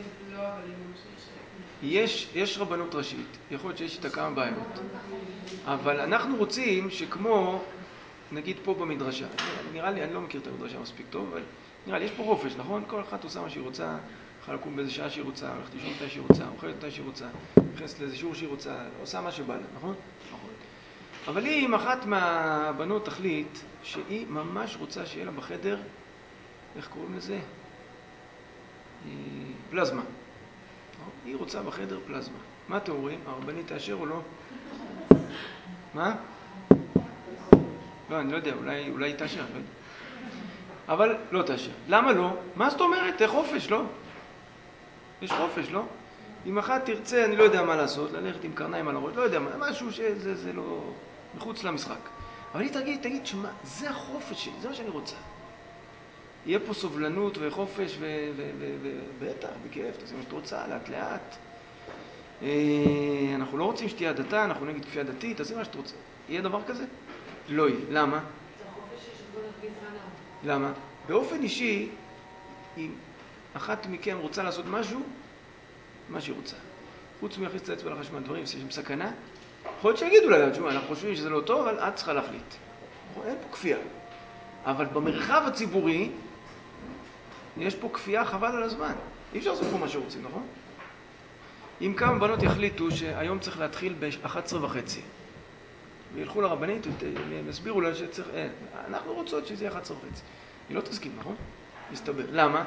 יש, יש רבנות ראשית, יכול להיות שיש איתה כמה בעיות, אבל אנחנו רוצים שכמו, נגיד פה במדרשה, נראה לי, אני לא מכיר את המדרשה מספיק טוב, אבל נראה לי, יש פה חופש, נכון? כל אחת עושה מה שהיא רוצה, יכולה לקום באיזה שעה שהיא רוצה, הולכת לישון מתי שהיא רוצה, אוכלת מתי שהיא רוצה, נכנסת לאיזה שיעור שהיא רוצה, עושה מה שבא לה, נכון? נכון. אבל אם אחת מהבנות תחליט שהיא ממש רוצה שיהיה לה בחדר, איך קוראים לזה? פלזמה. היא רוצה בחדר פלזמה. מה אתם אומרים? הרבנית תאשר או לא? מה? לא, אני לא יודע, אולי, אולי תאשר, לא יודע. אבל לא תאשר. למה לא? מה זאת אומרת? חופש, לא? יש חופש, לא? אם אחת תרצה, אני לא יודע מה לעשות, ללכת עם קרניים על הראש, לא יודע, משהו שזה זה לא מחוץ למשחק. אבל היא תגיד, תגיד, שמה, זה החופש שלי, זה מה שאני רוצה. יהיה פה סובלנות וחופש ובטח, בכיף, תעשי מה שאת רוצה, לאט לאט. אנחנו לא רוצים שתהיה הדתה, אנחנו נגיד כפייה דתית, תעשי מה שאת רוצה. יהיה דבר כזה? לא יהיה. למה? זה החופש שיש בו להרגיז זמן. למה? באופן אישי, אם אחת מכם רוצה לעשות משהו, מה שהיא רוצה. חוץ מלהכניס את האצבע לחשמל, דברים שיש עם סכנה, יכול להיות שיגידו לה, אנחנו חושבים שזה לא טוב, אבל את צריכה להחליט. אין פה כפייה. אבל במרחב הציבורי, יש פה כפייה חבל על הזמן. אי אפשר לעשות פה מה שרוצים, נכון? אם כמה בנות יחליטו שהיום צריך להתחיל ב-אחת עשרה וחצי, וילכו לרבנית, הם יסבירו לה שצריך, אה, אנחנו רוצות שזה יהיה אחת עשרה וחצי. היא לא תסכים, נכון? מסתבר. למה?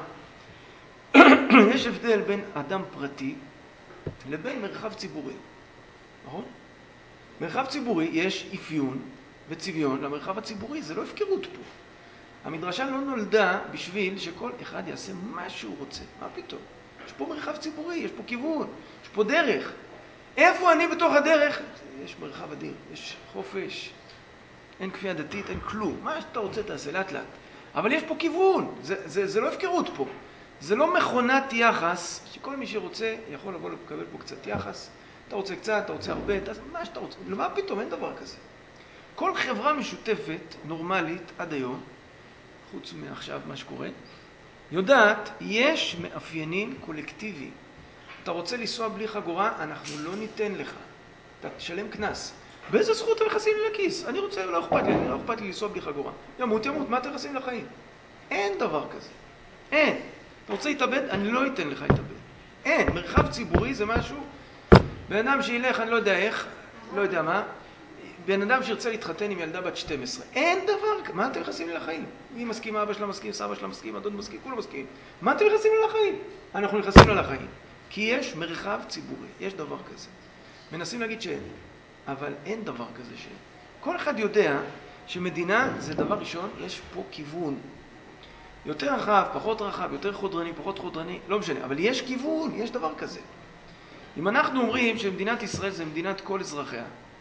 יש הבדל בין אדם פרטי לבין מרחב ציבורי. נכון? מרחב ציבורי יש אפיון וצביון למרחב הציבורי, זה לא הפקרות פה. המדרשה לא נולדה בשביל שכל אחד יעשה מה שהוא רוצה. מה פתאום? יש פה מרחב ציבורי, יש פה כיוון, יש פה דרך. איפה אני בתוך הדרך? יש מרחב אדיר, יש חופש, אין כפייה דתית, אין כלום. מה שאתה רוצה תעשה לאט לאט. אבל יש פה כיוון, זה, זה, זה לא הפקרות פה. זה לא מכונת יחס, שכל מי שרוצה יכול לבוא לקבל פה קצת יחס. אתה רוצה קצת, אתה רוצה הרבה, תעשה מה שאתה רוצה. מה פתאום? אין דבר כזה. כל חברה משותפת, נורמלית, עד היום, חוץ מעכשיו מה שקורה, יודעת, יש מאפיינים קולקטיביים. אתה רוצה לנסוע בלי חגורה, אנחנו לא ניתן לך. אתה תשלם כנס. באיזה זכות הם נכנסים לי לכיס? אני רוצה, לא אכפת לי, לא אכפת לי לנסוע בלי חגורה. ימות, ימות, מה אתם נכנסים לחיים? אין דבר כזה. אין. אתה רוצה להתאבד? אני לא אתן לך להתאבד. אין. מרחב ציבורי זה משהו, בן אדם שילך, אני לא יודע איך, לא יודע מה, בן אדם שירצה להתחתן עם ילדה בת שתים עשרה. אין דבר, מה אתם נכנסים לי לחיים? היא מסכימה, אבא שלה מסכים, סבא שלה מסכים, הדוד מסכים, כולם מסכים. מה אתם נכנסים לי לחיים? אנחנו נכנסים לה לחיים. כי יש מרחב ציבורי, יש דבר כזה. מנסים להגיד שאין, אבל אין דבר כזה שאין. כל אחד יודע שמדינה זה דבר ראשון, יש פה כיוון. יותר רחב, פחות רחב, יותר חודרני, פחות חודרני, לא משנה, אבל יש כיוון, יש דבר כזה. אם אנחנו אומרים שמדינת ישראל זה מדינת כל אזרחיה,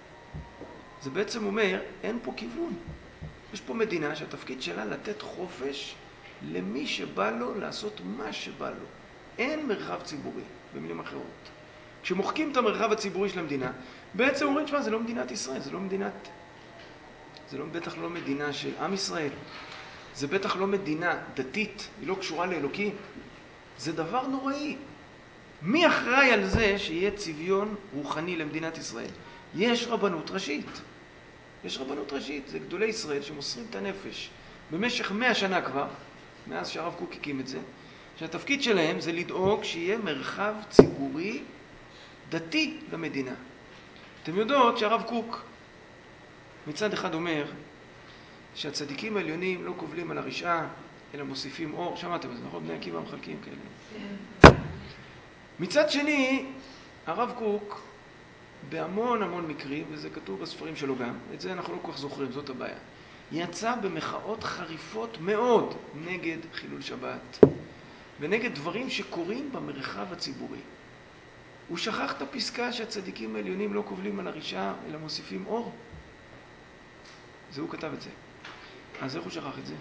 זה בעצם אומר, אין פה כיוון. יש פה מדינה שהתפקיד שלה לתת חופש למי שבא לו לעשות מה שבא לו. אין מרחב ציבורי, במילים אחרות. כשמוחקים את המרחב הציבורי של המדינה, בעצם אומרים, שמה, זה לא מדינת ישראל, זה לא מדינת, זה לא, בטח לא מדינה של עם ישראל. זה בטח לא מדינה דתית, היא לא קשורה לאלוקים. זה דבר נוראי. מי אחראי על זה שיהיה צביון רוחני למדינת ישראל? יש רבנות ראשית. יש רבנות ראשית, זה גדולי ישראל שמוסרים את הנפש. במשך מאה שנה כבר, מאז שהרב קוק הקים את זה, שהתפקיד שלהם זה לדאוג שיהיה מרחב ציבורי דתי למדינה. אתם יודעות שהרב קוק מצד אחד אומר שהצדיקים העליונים לא קובלים על הרשעה, אלא מוסיפים אור. שמעתם את זה, נכון? בני עקיבא מחלקים כאלה. מצד שני, הרב קוק בהמון המון מקרים, וזה כתוב בספרים שלו גם, את זה אנחנו לא כל כך זוכרים, זאת הבעיה. יצא במחאות חריפות מאוד נגד חילול שבת, ונגד דברים שקורים במרחב הציבורי. הוא שכח את הפסקה שהצדיקים העליונים לא קובלים על הרישה, אלא מוסיפים אור. זה הוא כתב את זה. אז איך הוא שכח את זה?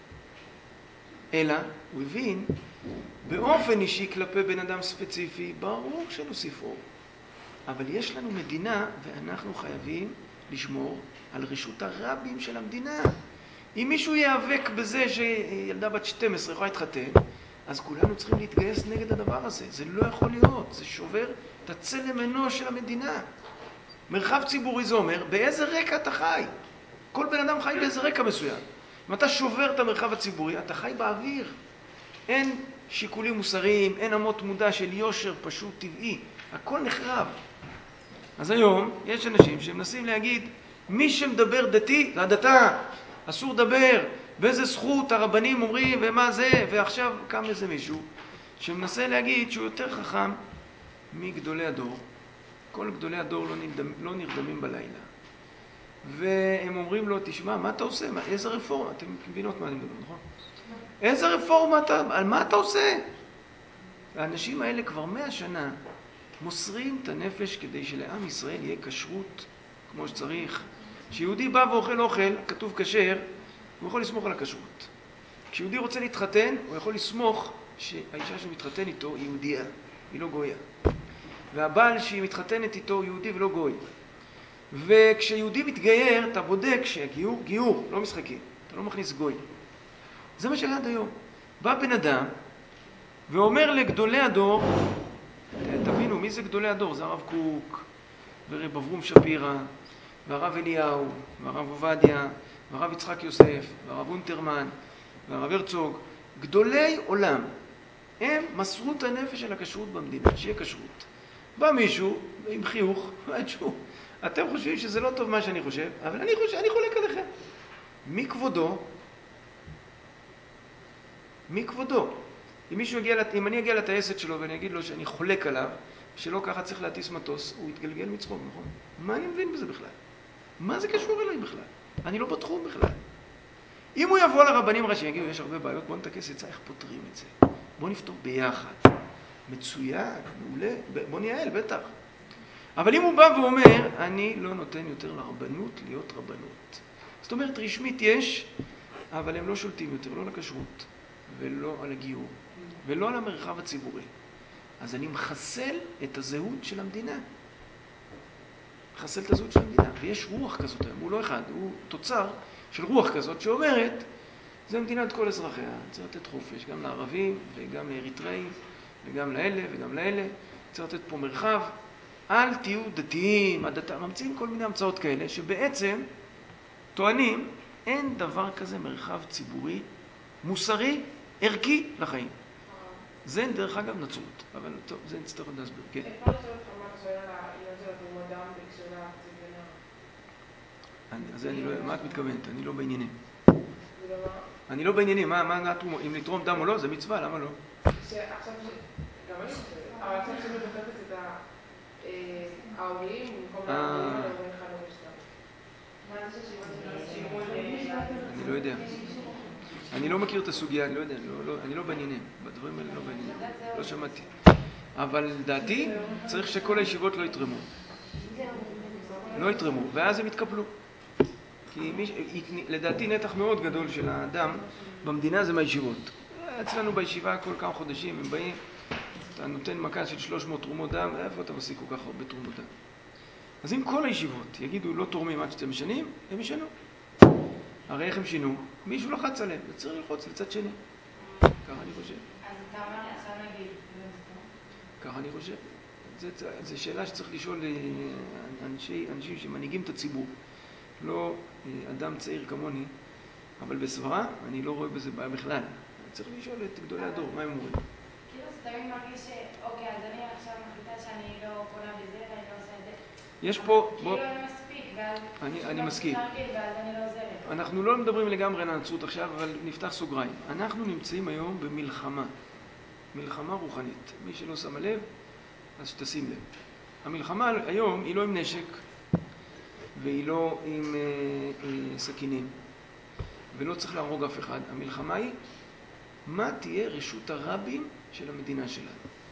אלא, הוא הבין, באופן אישי כלפי בן אדם ספציפי, ברור שנוסיף אור. אבל יש לנו מדינה, ואנחנו חייבים לשמור על רשות הרבים של המדינה. אם מישהו ייאבק בזה שילדה בת שתים עשרה יכולה להתחתן, אז כולנו צריכים להתגייס נגד הדבר הזה. זה לא יכול להיות. זה שובר את הצלם אנוש של המדינה. מרחב ציבורי זה אומר, באיזה רקע אתה חי? כל בן אדם חי באיזה רקע מסוים. אם אתה שובר את המרחב הציבורי, אתה חי באוויר. אין שיקולים מוסריים, אין אמות מודע של יושר פשוט טבעי. הכל נחרב. אז היום יש אנשים שמנסים להגיד, מי שמדבר דתי, זה הדתה. אסור לדבר. באיזה זכות הרבנים אומרים, ומה זה, ועכשיו קם איזה מישהו שמנסה להגיד שהוא יותר חכם מגדולי הדור. כל גדולי הדור לא, נרדם, לא נרדמים בלילה. והם אומרים לו, תשמע, מה אתה עושה? מה, איזה רפורמה? אתם מבינות מה אני מדבר, נכון? איזה רפורמה אתה, על מה אתה עושה? האנשים האלה כבר מאה שנה מוסרים את הנפש כדי שלעם ישראל יהיה כשרות כמו שצריך. כשיהודי בא ואוכל אוכל, כתוב כשר, הוא יכול לסמוך על הכשרות. כשיהודי רוצה להתחתן, הוא יכול לסמוך שהאישה שמתחתן איתו היא יהודייה, היא לא גויה. והבעל שהיא מתחתנת איתו הוא יהודי ולא גוי. וכשיהודי מתגייר, אתה בודק שהגיור, גיור, לא משחקים. אתה לא מכניס גוי. זה מה שהיה עד היום. בא בן אדם ואומר לגדולי הדור, תבינו, מי זה גדולי הדור? זה הרב קוק, ורב אברום שפירא, והרב אליהו, והרב עובדיה, והרב יצחק יוסף, והרב אונטרמן, והרב הרצוג. גדולי עולם. הם מסרו את הנפש של הכשרות במדינה, שיהיה כשרות. בא מישהו עם חיוך, ואתשו, אתם חושבים שזה לא טוב מה שאני חושב, אבל אני חושב, אני חולק עליכם. מי כבודו? מי כבודו? אם מישהו יגיע, אם אני אגיע לטייסת שלו ואני אגיד לו שאני חולק עליו, שלא ככה צריך להטיס מטוס, הוא יתגלגל מצחוק, נכון? מה אני מבין בזה בכלל? מה זה קשור אליי בכלל? אני לא בתחום בכלל. אם הוא יבוא לרבנים ראשיים, יגידו, יש הרבה בעיות, בוא נתקס עצה, איך פותרים את זה? בוא נפתור ביחד. מצוין, מעולה, בוא נייעל, בטח. אבל אם הוא בא ואומר, אני לא נותן יותר לרבנות להיות רבנות. זאת אומרת, רשמית יש, אבל הם לא שולטים יותר, לא על הכשרות, ולא על הגיור, ולא על המרחב הציבורי. אז אני מחסל את הזהות של המדינה. מחסל את הזהות של המדינה. ויש רוח כזאת היום, הוא לא אחד, הוא תוצר של רוח כזאת שאומרת, זה מדינת כל אזרחיה, צריך לתת חופש, גם לערבים וגם לאריתראים, וגם לאלה וגם לאלה, צריך לתת פה מרחב. אל תהיו דתיים, הדתה, ממציאים כל מיני המצאות כאלה, שבעצם טוענים, אין דבר כזה מרחב ציבורי, מוסרי, ערכי לחיים. זה דרך אגב נצרות, אבל טוב, זה נצטרך עוד להסביר, כן. אפשר לשאול אותך מה אתה שואל על העניין של התרומות דם בהקשר לתקציב בנער? אז אני לא, מה את מתכוונת? אני לא בעניינים. זה לא מה? אני לא בעניינים, מה, מה התרומות? אם לתרום דם או לא, זה מצווה, למה לא? שעכשיו, גם אני חושבת, אבל עכשיו שמתופפת את ההורים, במקום להורים על ההורים אחד או בשתם. מה זה ששיבות שלא סיימו? אני לא יודע. אני לא מכיר את הסוגיה, אני לא יודע, לא, לא, אני לא בעניינים. בדברים האלה לא בעניינים. לא שמעתי. אבל לדעתי צריך שכל הישיבות לא יתרמו. לא יתרמו, ואז הם יתקפלו. כי מי, לדעתי נתח מאוד גדול של האדם במדינה זה מהישיבות. אצלנו בישיבה כל כמה חודשים הם באים, אתה נותן מכה של שלוש מאות תרומות דם, איפה אתה משיג כל כך הרבה תרומות דם? אז אם כל הישיבות יגידו לא תורמים עד שאתם משנים, הם ישנו. הרי איך הם שינו? מישהו לחץ עליהם, וצריך ללחוץ לצד שני. ככה אני חושב. אז אתה אומר עכשיו נגיד, ככה אני חושב. זו שאלה שצריך לשאול אנשי, אנשים שמנהיגים את הציבור. לא אדם צעיר כמוני, אבל בסברה אני לא רואה בזה בעיה בכלל. צריך לשאול את גדולי הדור, מה הם אומרים. כאילו זה תמיד מרגיש שאוקיי, אז אני עכשיו מחליטה שאני לא קונה בזה ואני לא עושה את זה. יש פה, בוא... כאילו אני מספיק, ואז... אני, אני מסכים. ואז אני לא עוזרת. אנחנו לא מדברים לגמרי על הנצרות עכשיו, אבל נפתח סוגריים. אנחנו נמצאים היום במלחמה. מלחמה רוחנית. מי שלא שמה לב, אז שתשים לב. המלחמה היום היא לא עם נשק, והיא לא עם אה, אה, סכינים. ולא צריך להרוג אף אחד. המלחמה היא, מה תהיה רשות הרבים של המדינה שלנו?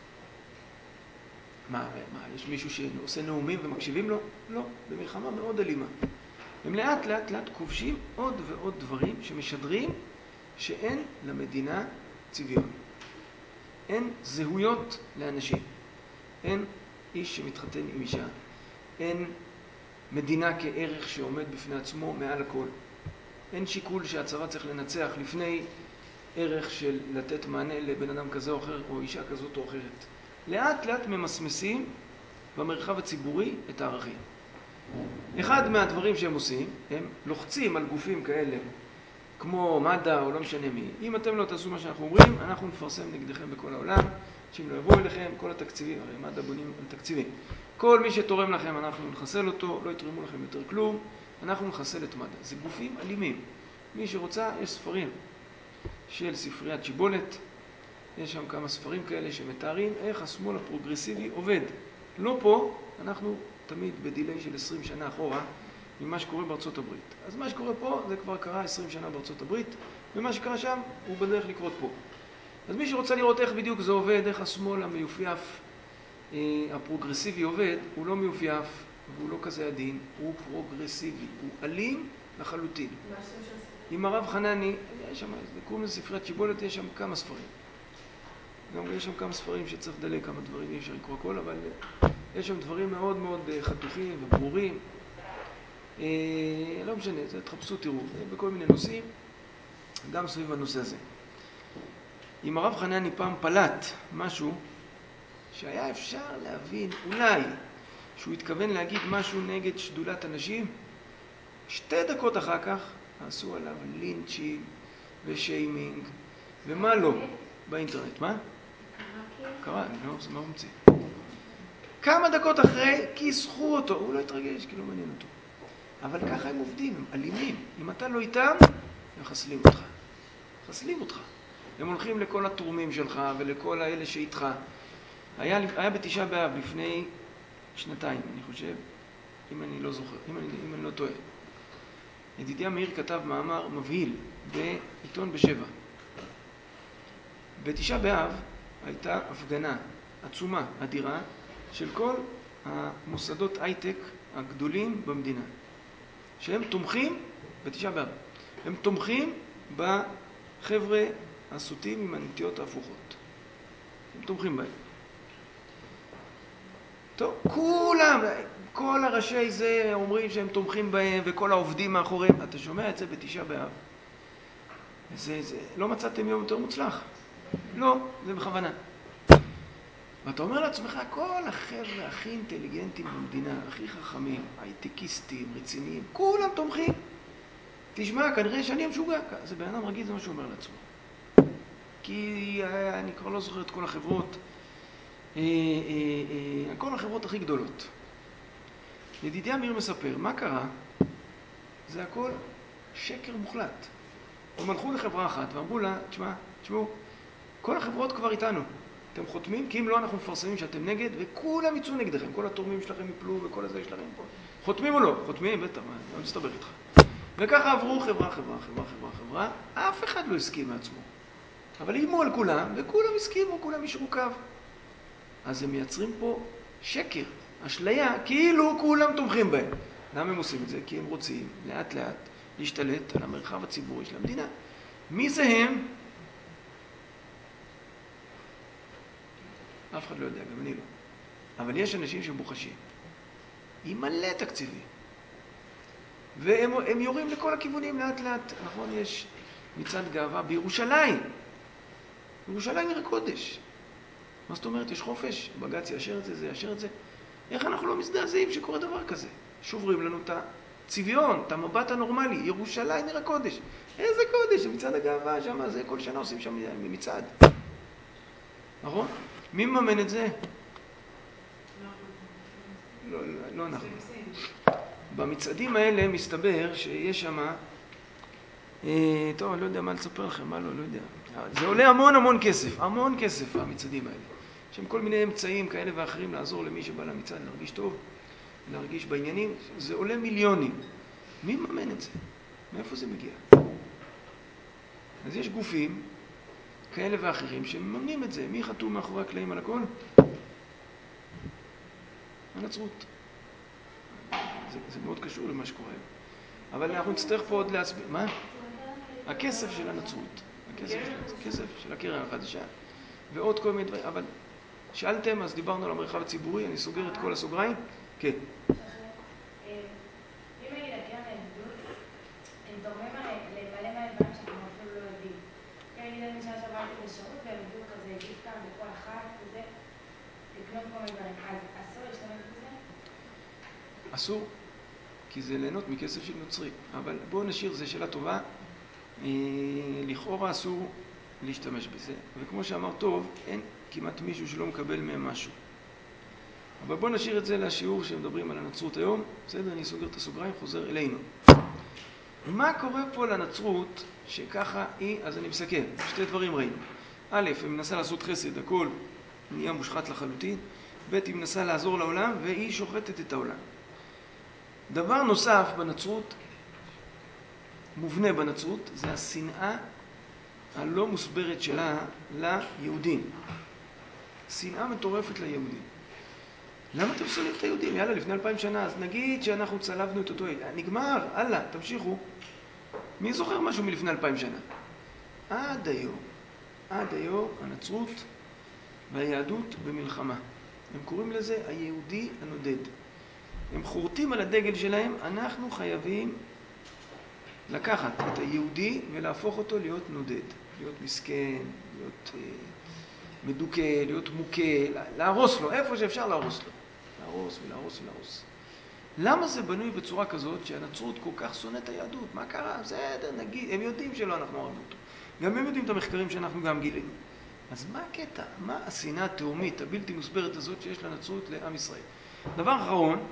מה, מה, יש מישהו שעושה נאומים ומקשיבים לו? לא, במלחמה מאוד אלימה. הם לאט לאט לאט כובשים עוד ועוד דברים שמשדרים שאין למדינה צביון. אין זהויות לאנשים. אין איש שמתחתן עם אישה. אין מדינה כערך שעומד בפני עצמו מעל הכל. אין שיקול שהצבא צריך לנצח לפני ערך של לתת מענה לבן אדם כזה או אחר או אישה כזאת או אחרת. לאט לאט ממסמסים במרחב הציבורי את הערכים. אחד מהדברים שהם עושים, הם לוחצים על גופים כאלה כמו מד"א או לא משנה מי. אם אתם לא תעשו מה שאנחנו אומרים, אנחנו נפרסם נגדכם בכל העולם, שאם לא יבואו אליכם, כל התקציבים, הרי מד"א בונים על תקציבים. כל מי שתורם לכם, אנחנו נחסל אותו, לא יתרמו לכם יותר כלום, אנחנו נחסל את מד"א. זה גופים אלימים. מי שרוצה, יש ספרים של ספריית שיבולת, יש שם כמה ספרים כאלה שמתארים איך השמאל הפרוגרסיבי עובד. לא פה, אנחנו תמיד בדילי של עשרים שנה אחורה ממה שקורה בארצות הברית. אז מה שקורה פה זה כבר קרה עשרים שנה בארצות הברית, ומה שקרה שם הוא בדרך לקרות פה. אז מי שרוצה לראות איך בדיוק זה עובד, איך השמאל המיופייף הפרוגרסיבי עובד, הוא לא מיופייף והוא לא כזה עדין, הוא פרוגרסיבי, הוא אלים לחלוטין. עם הרב חנני, יש שם, קוראים לזה ספריית שיבולת, יש שם כמה ספרים. גם יש שם כמה ספרים שצריך לדלג כמה דברים, אי אפשר לקרוא הכל, אבל יש שם דברים מאוד מאוד חתוכים וברורים. אה, לא משנה, זה תחפשו, תראו, בכל מיני נושאים, גם סביב הנושא הזה. אם הרב חנני פעם פלט משהו שהיה אפשר להבין, אולי, שהוא התכוון להגיד משהו נגד שדולת אנשים, שתי דקות אחר כך עשו עליו לינצ'ים ושיימינג, ומה לא, באינטרנט, מה? קרה, לא, זה לא ממציא. כמה דקות אחרי, כיסחו אותו, הוא לא התרגש, כי לא מעניין אותו. אבל ככה הם עובדים, הם אלימים. אם אתה לא איתם, הם חסלים אותך. חסלים אותך. הם הולכים לכל התורמים שלך ולכל האלה שאיתך. היה, היה בתשעה באב לפני שנתיים, אני חושב, אם אני לא זוכר, אם אני, אם אני לא טועה. ידידיה מאיר כתב מאמר מבהיל בעיתון בשבע. בתשעה באב הייתה הפגנה עצומה, אדירה, של כל המוסדות הייטק הגדולים במדינה. שהם תומכים, בתשעה באב, הם תומכים בחבר'ה הסוטים עם הנטיות ההפוכות. הם תומכים בהם. טוב, כולם, כל הראשי זה אומרים שהם תומכים בהם, וכל העובדים מאחוריהם. אתה שומע את זה בתשעה באב. זה, זה, לא מצאתם יום יותר מוצלח. לא, זה בכוונה. ואתה אומר לעצמך, כל החבר'ה הכי אינטליגנטים במדינה, הכי חכמים, הייטקיסטים, רציניים, כולם תומכים. תשמע, כנראה שאני משוגע. זה בן אדם רגיל, זה מה שהוא אומר לעצמו. כי אני כבר לא זוכר את כל החברות, אה, אה, אה, כל החברות הכי גדולות. ידידיה מאיר מספר, מה קרה? זה הכל שקר מוחלט. הם הלכו לחברה אחת ואמרו לה, תשמע, תשמעו, כל החברות כבר איתנו. אתם חותמים? כי אם לא, אנחנו מפרסמים שאתם נגד, וכולם יצאו נגדכם. כל התורמים שלכם יפלו וכל הזה שלכם פה. חותמים או לא? חותמים, בטח, מה, לא מסתבר איתך. וככה עברו חברה, חברה, חברה, חברה, חברה. אף אחד לא הסכים מעצמו. אבל אימו על כולם, וכולם הסכימו, כולם ישרו קו. אז הם מייצרים פה שקר, אשליה, כאילו כולם תומכים בהם. למה הם עושים את זה? כי הם רוצים לאט לאט להשתלט על המרחב הציבורי של המדינה. מי זה הם? אף אחד לא יודע, גם אני לא. אבל יש אנשים שבוחשים. היא מלא תקציבים. והם הם יורים לכל הכיוונים לאט לאט. נכון, יש מצעד גאווה בירושלים. בירושלים עיר הקודש. מה זאת אומרת? יש חופש? בג"ץ יאשר את זה, זה יאשר את זה. איך אנחנו לא מזדעזעים שקורה דבר כזה? שוברים לנו את הצביון, את המבט הנורמלי. ירושלים עיר הקודש. איזה קודש? מצעד הגאווה שם, זה כל שנה עושים שם מצעד. נכון? מי מממן את זה? לא, לא, לא אנחנו. במצעדים האלה מסתבר שיש שם, אה, טוב, אני לא יודע מה לספר לכם, מה לא, לא יודע. זה עולה המון המון כסף, המון כסף המצעדים האלה. יש שם כל מיני אמצעים כאלה ואחרים לעזור למי שבא למצעד, להרגיש טוב, להרגיש בעניינים. זה עולה מיליונים. מי מממן את זה? מאיפה זה מגיע? אז יש גופים כאלה ואחרים שמממנים את זה. מי חתום מאחורי הקלעים על הכל? הנצרות. זה, זה מאוד קשור למה שקורה. אבל אנחנו נצטרך פה עוד להסביר. מה? הכסף של הנצרות. הכסף של, הכסף של הקרן החדשה. ועוד כל מיני דברים. אבל שאלתם, אז דיברנו על המרחב הציבורי. אני סוגר את כל הסוגריים. כן. אסור, כי זה ליהנות מכסף של נוצרי. אבל בואו נשאיר, זו שאלה טובה. לכאורה אסור להשתמש בזה. וכמו שאמר טוב, אין כמעט מישהו שלא מקבל מהם משהו. אבל בואו נשאיר את זה לשיעור שמדברים על הנצרות היום. בסדר, אני סוגר את הסוגריים, חוזר אלינו. מה קורה פה לנצרות שככה היא, אז אני מסכם. שתי דברים ראינו. א', היא מנסה לעשות חסד, הכל נהיה מושחת לחלוטין. ב', היא מנסה לעזור לעולם, והיא שוחטת את העולם. דבר נוסף בנצרות, מובנה בנצרות, זה השנאה הלא מוסברת שלה ליהודים. שנאה מטורפת ליהודים. למה אתם שונאים את היהודים? יאללה, לפני אלפיים שנה, אז נגיד שאנחנו צלבנו את אותו... נגמר, הלאה, תמשיכו. מי זוכר משהו מלפני אלפיים שנה? עד היום, עד היום הנצרות והיהדות במלחמה. הם קוראים לזה היהודי הנודד. הם חורטים על הדגל שלהם, אנחנו חייבים לקחת את היהודי ולהפוך אותו להיות נודד. להיות מסכן, להיות אה, מדוכא, להיות מוכה, להרוס לו, איפה שאפשר להרוס לו. להרוס ולהרוס ולהרוס. למה זה בנוי בצורה כזאת שהנצרות כל כך שונאת היהדות? מה קרה? בסדר, נגיד, הם יודעים שלא אנחנו הרגנו אותו. גם הם יודעים את המחקרים שאנחנו גם גילינו. אז מה הקטע? מה השנאה התאומית, הבלתי מוסברת הזאת שיש לנצרות לעם ישראל? דבר אחרון,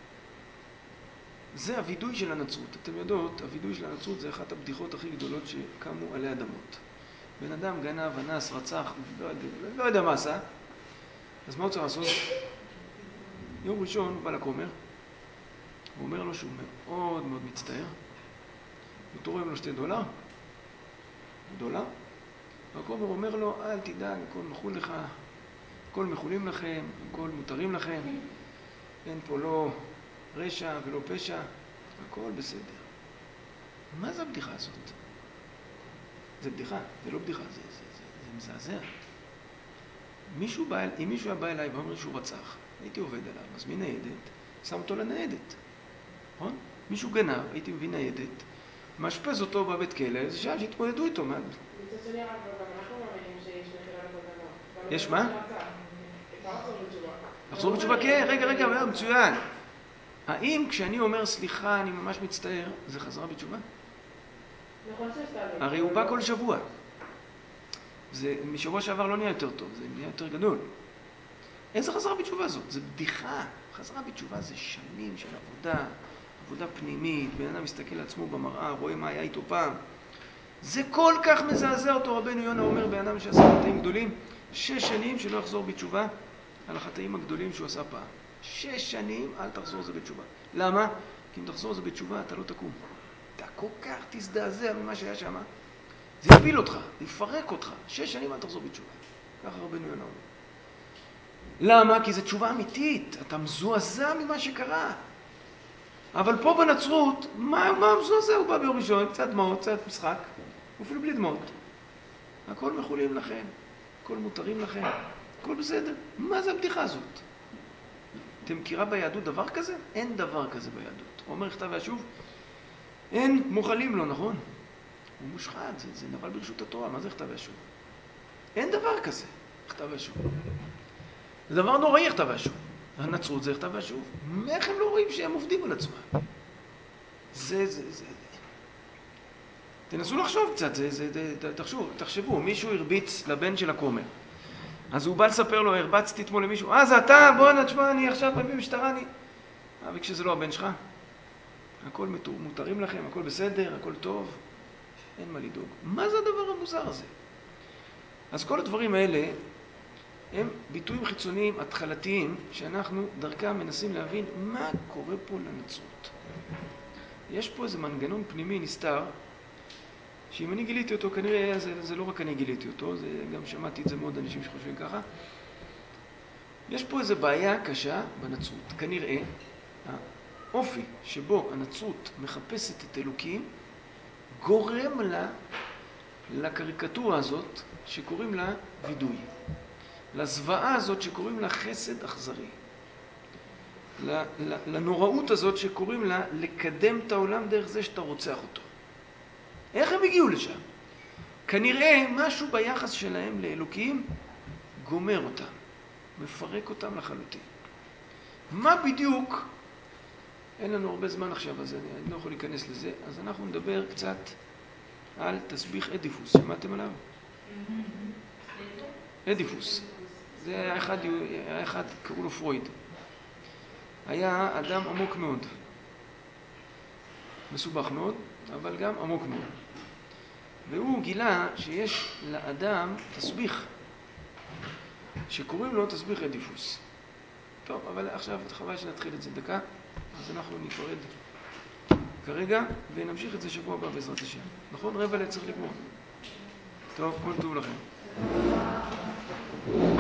זה הווידוי של הנצרות. אתם יודעות, הווידוי של הנצרות זה אחת הבדיחות הכי גדולות שקמו עלי אדמות. בן אדם גנב, אנס, רצח, לא יודע, לא יודע מה עשה. אז מה הוא צריך לעשות? יום ראשון הוא בא לכומר, הוא אומר לו שהוא מאוד מאוד מצטער, הוא תורם לו שתי דולר, דולר, והכומר אומר לו, אל תדאג, הכל מחול לך, הכל מחולים לכם, הכל מותרים לכם, אין פה לא רשע ולא פשע, הכל בסדר. מה זה הבדיחה הזאת? זה בדיחה, זה לא בדיחה, זה, זה, זה, זה מזעזע. מישהו בא, אם מישהו היה בא אליי ואומר שהוא רצח, הייתי עובד עליו, מזמין ניידת, שם אותו לניידת. נכון? מישהו גנב, הייתי מביא ניידת, מאשפז אותו בבית כלא, זה שם שהתמודדו איתו. מה? מצד שני, אבל גם אנחנו מאמינים שיש מחירה לכל דבר. יש מה? אפשר לחזור בתשובה. לחזור בתשובה, כן, רגע, רגע, מצוין. האם כשאני אומר סליחה, אני ממש מצטער, זה חזרה בתשובה? נכון שאתה... הרי הוא בא כל שבוע. זה משבוע שעבר לא נהיה יותר טוב, זה נהיה יותר גדול. איזה חזרה בתשובה זאת? זה בדיחה. חזרה בתשובה זה שנים של עבודה, עבודה פנימית, בן אדם מסתכל לעצמו במראה, רואה מה היה איתו פעם. זה כל כך מזעזע אותו. רבנו יונה אומר, בן אדם שעשה חטאים גדולים, שש שנים שלא יחזור בתשובה על החטאים הגדולים שהוא עשה פעם. שש שנים, אל תחזור זה בתשובה. למה? כי אם תחזור זה בתשובה, אתה לא תקום. אתה כל כך תזדעזע ממה שהיה שם. זה יפיל אותך, זה יפרק אותך. שש שנים אל תחזור בתשובה. ככה רבנו יונה אומר. למה? כי זו תשובה אמיתית. אתה מזועזע ממה שקרה. אבל פה בנצרות, מה, מה מזועזע? הוא בא ביום ראשון, קצת דמעות, קצת משחק, אפילו בלי דמעות. הכל מחולים לכם, הכל מותרים לכם, הכל בסדר. מה זה הבדיחה הזאת? אתם מכירה ביהדות דבר כזה? אין דבר כזה ביהדות. הוא אומר כתב והשוב, אין מוחלים לו, נכון? הוא מושחת, זה, זה נבל ברשות התורה. מה זה כתב והשוב? אין דבר כזה, כתב והשוב. זה דבר נוראי, כתב והשוב. הנצרות זה כתב והשוב. איך הם לא רואים שהם עובדים על עצמם? זה, זה, זה... תנסו לחשוב קצת, זה, זה, זה, תחשבו, תחשבו, מישהו הרביץ לבן של הכומר. אז הוא בא לספר לו, הרבצתי אתמול למישהו, אה, זה אתה, בוא נשמע, אני עכשיו מביא משטרה, אני... אה, וכשזה לא הבן שלך, הכל מותרים לכם, הכל בסדר, הכל טוב, אין מה לדאוג. מה זה הדבר המוזר הזה? אז כל הדברים האלה הם ביטויים חיצוניים התחלתיים שאנחנו דרכם מנסים להבין מה קורה פה לנצרות. יש פה איזה מנגנון פנימי נסתר שאם אני גיליתי אותו, כנראה זה, זה לא רק אני גיליתי אותו, זה, גם שמעתי את זה מאוד אנשים שחושבים ככה. יש פה איזו בעיה קשה בנצרות. כנראה, האופי שבו הנצרות מחפשת את אלוקים, גורם לה, לקריקטורה הזאת שקוראים לה וידוי. לזוועה הזאת שקוראים לה חסד אכזרי. לנוראות הזאת שקוראים לה לקדם את העולם דרך זה שאתה רוצח אותו. איך הם הגיעו לשם? כנראה משהו ביחס שלהם לאלוקים גומר אותם, מפרק אותם לחלוטין. מה בדיוק? אין לנו הרבה זמן עכשיו, אז אני, אני לא יכול להיכנס לזה, אז אנחנו נדבר קצת על תסביך אדיפוס. שמעתם עליו? אדיפוס. זה היה אחד, היה אחד, קראו לו פרויד. היה אדם עמוק מאוד. מסובך מאוד, אבל גם עמוק מאוד. והוא גילה שיש לאדם תסביך, שקוראים לו תסביך אדיפוס. טוב, אבל עכשיו חבל שנתחיל את זה דקה, אז אנחנו נפרד כרגע, ונמשיך את זה שבוע הבא בעזרת השם. נכון? רבע לצריך לגמור. טוב, כל טוב לכם.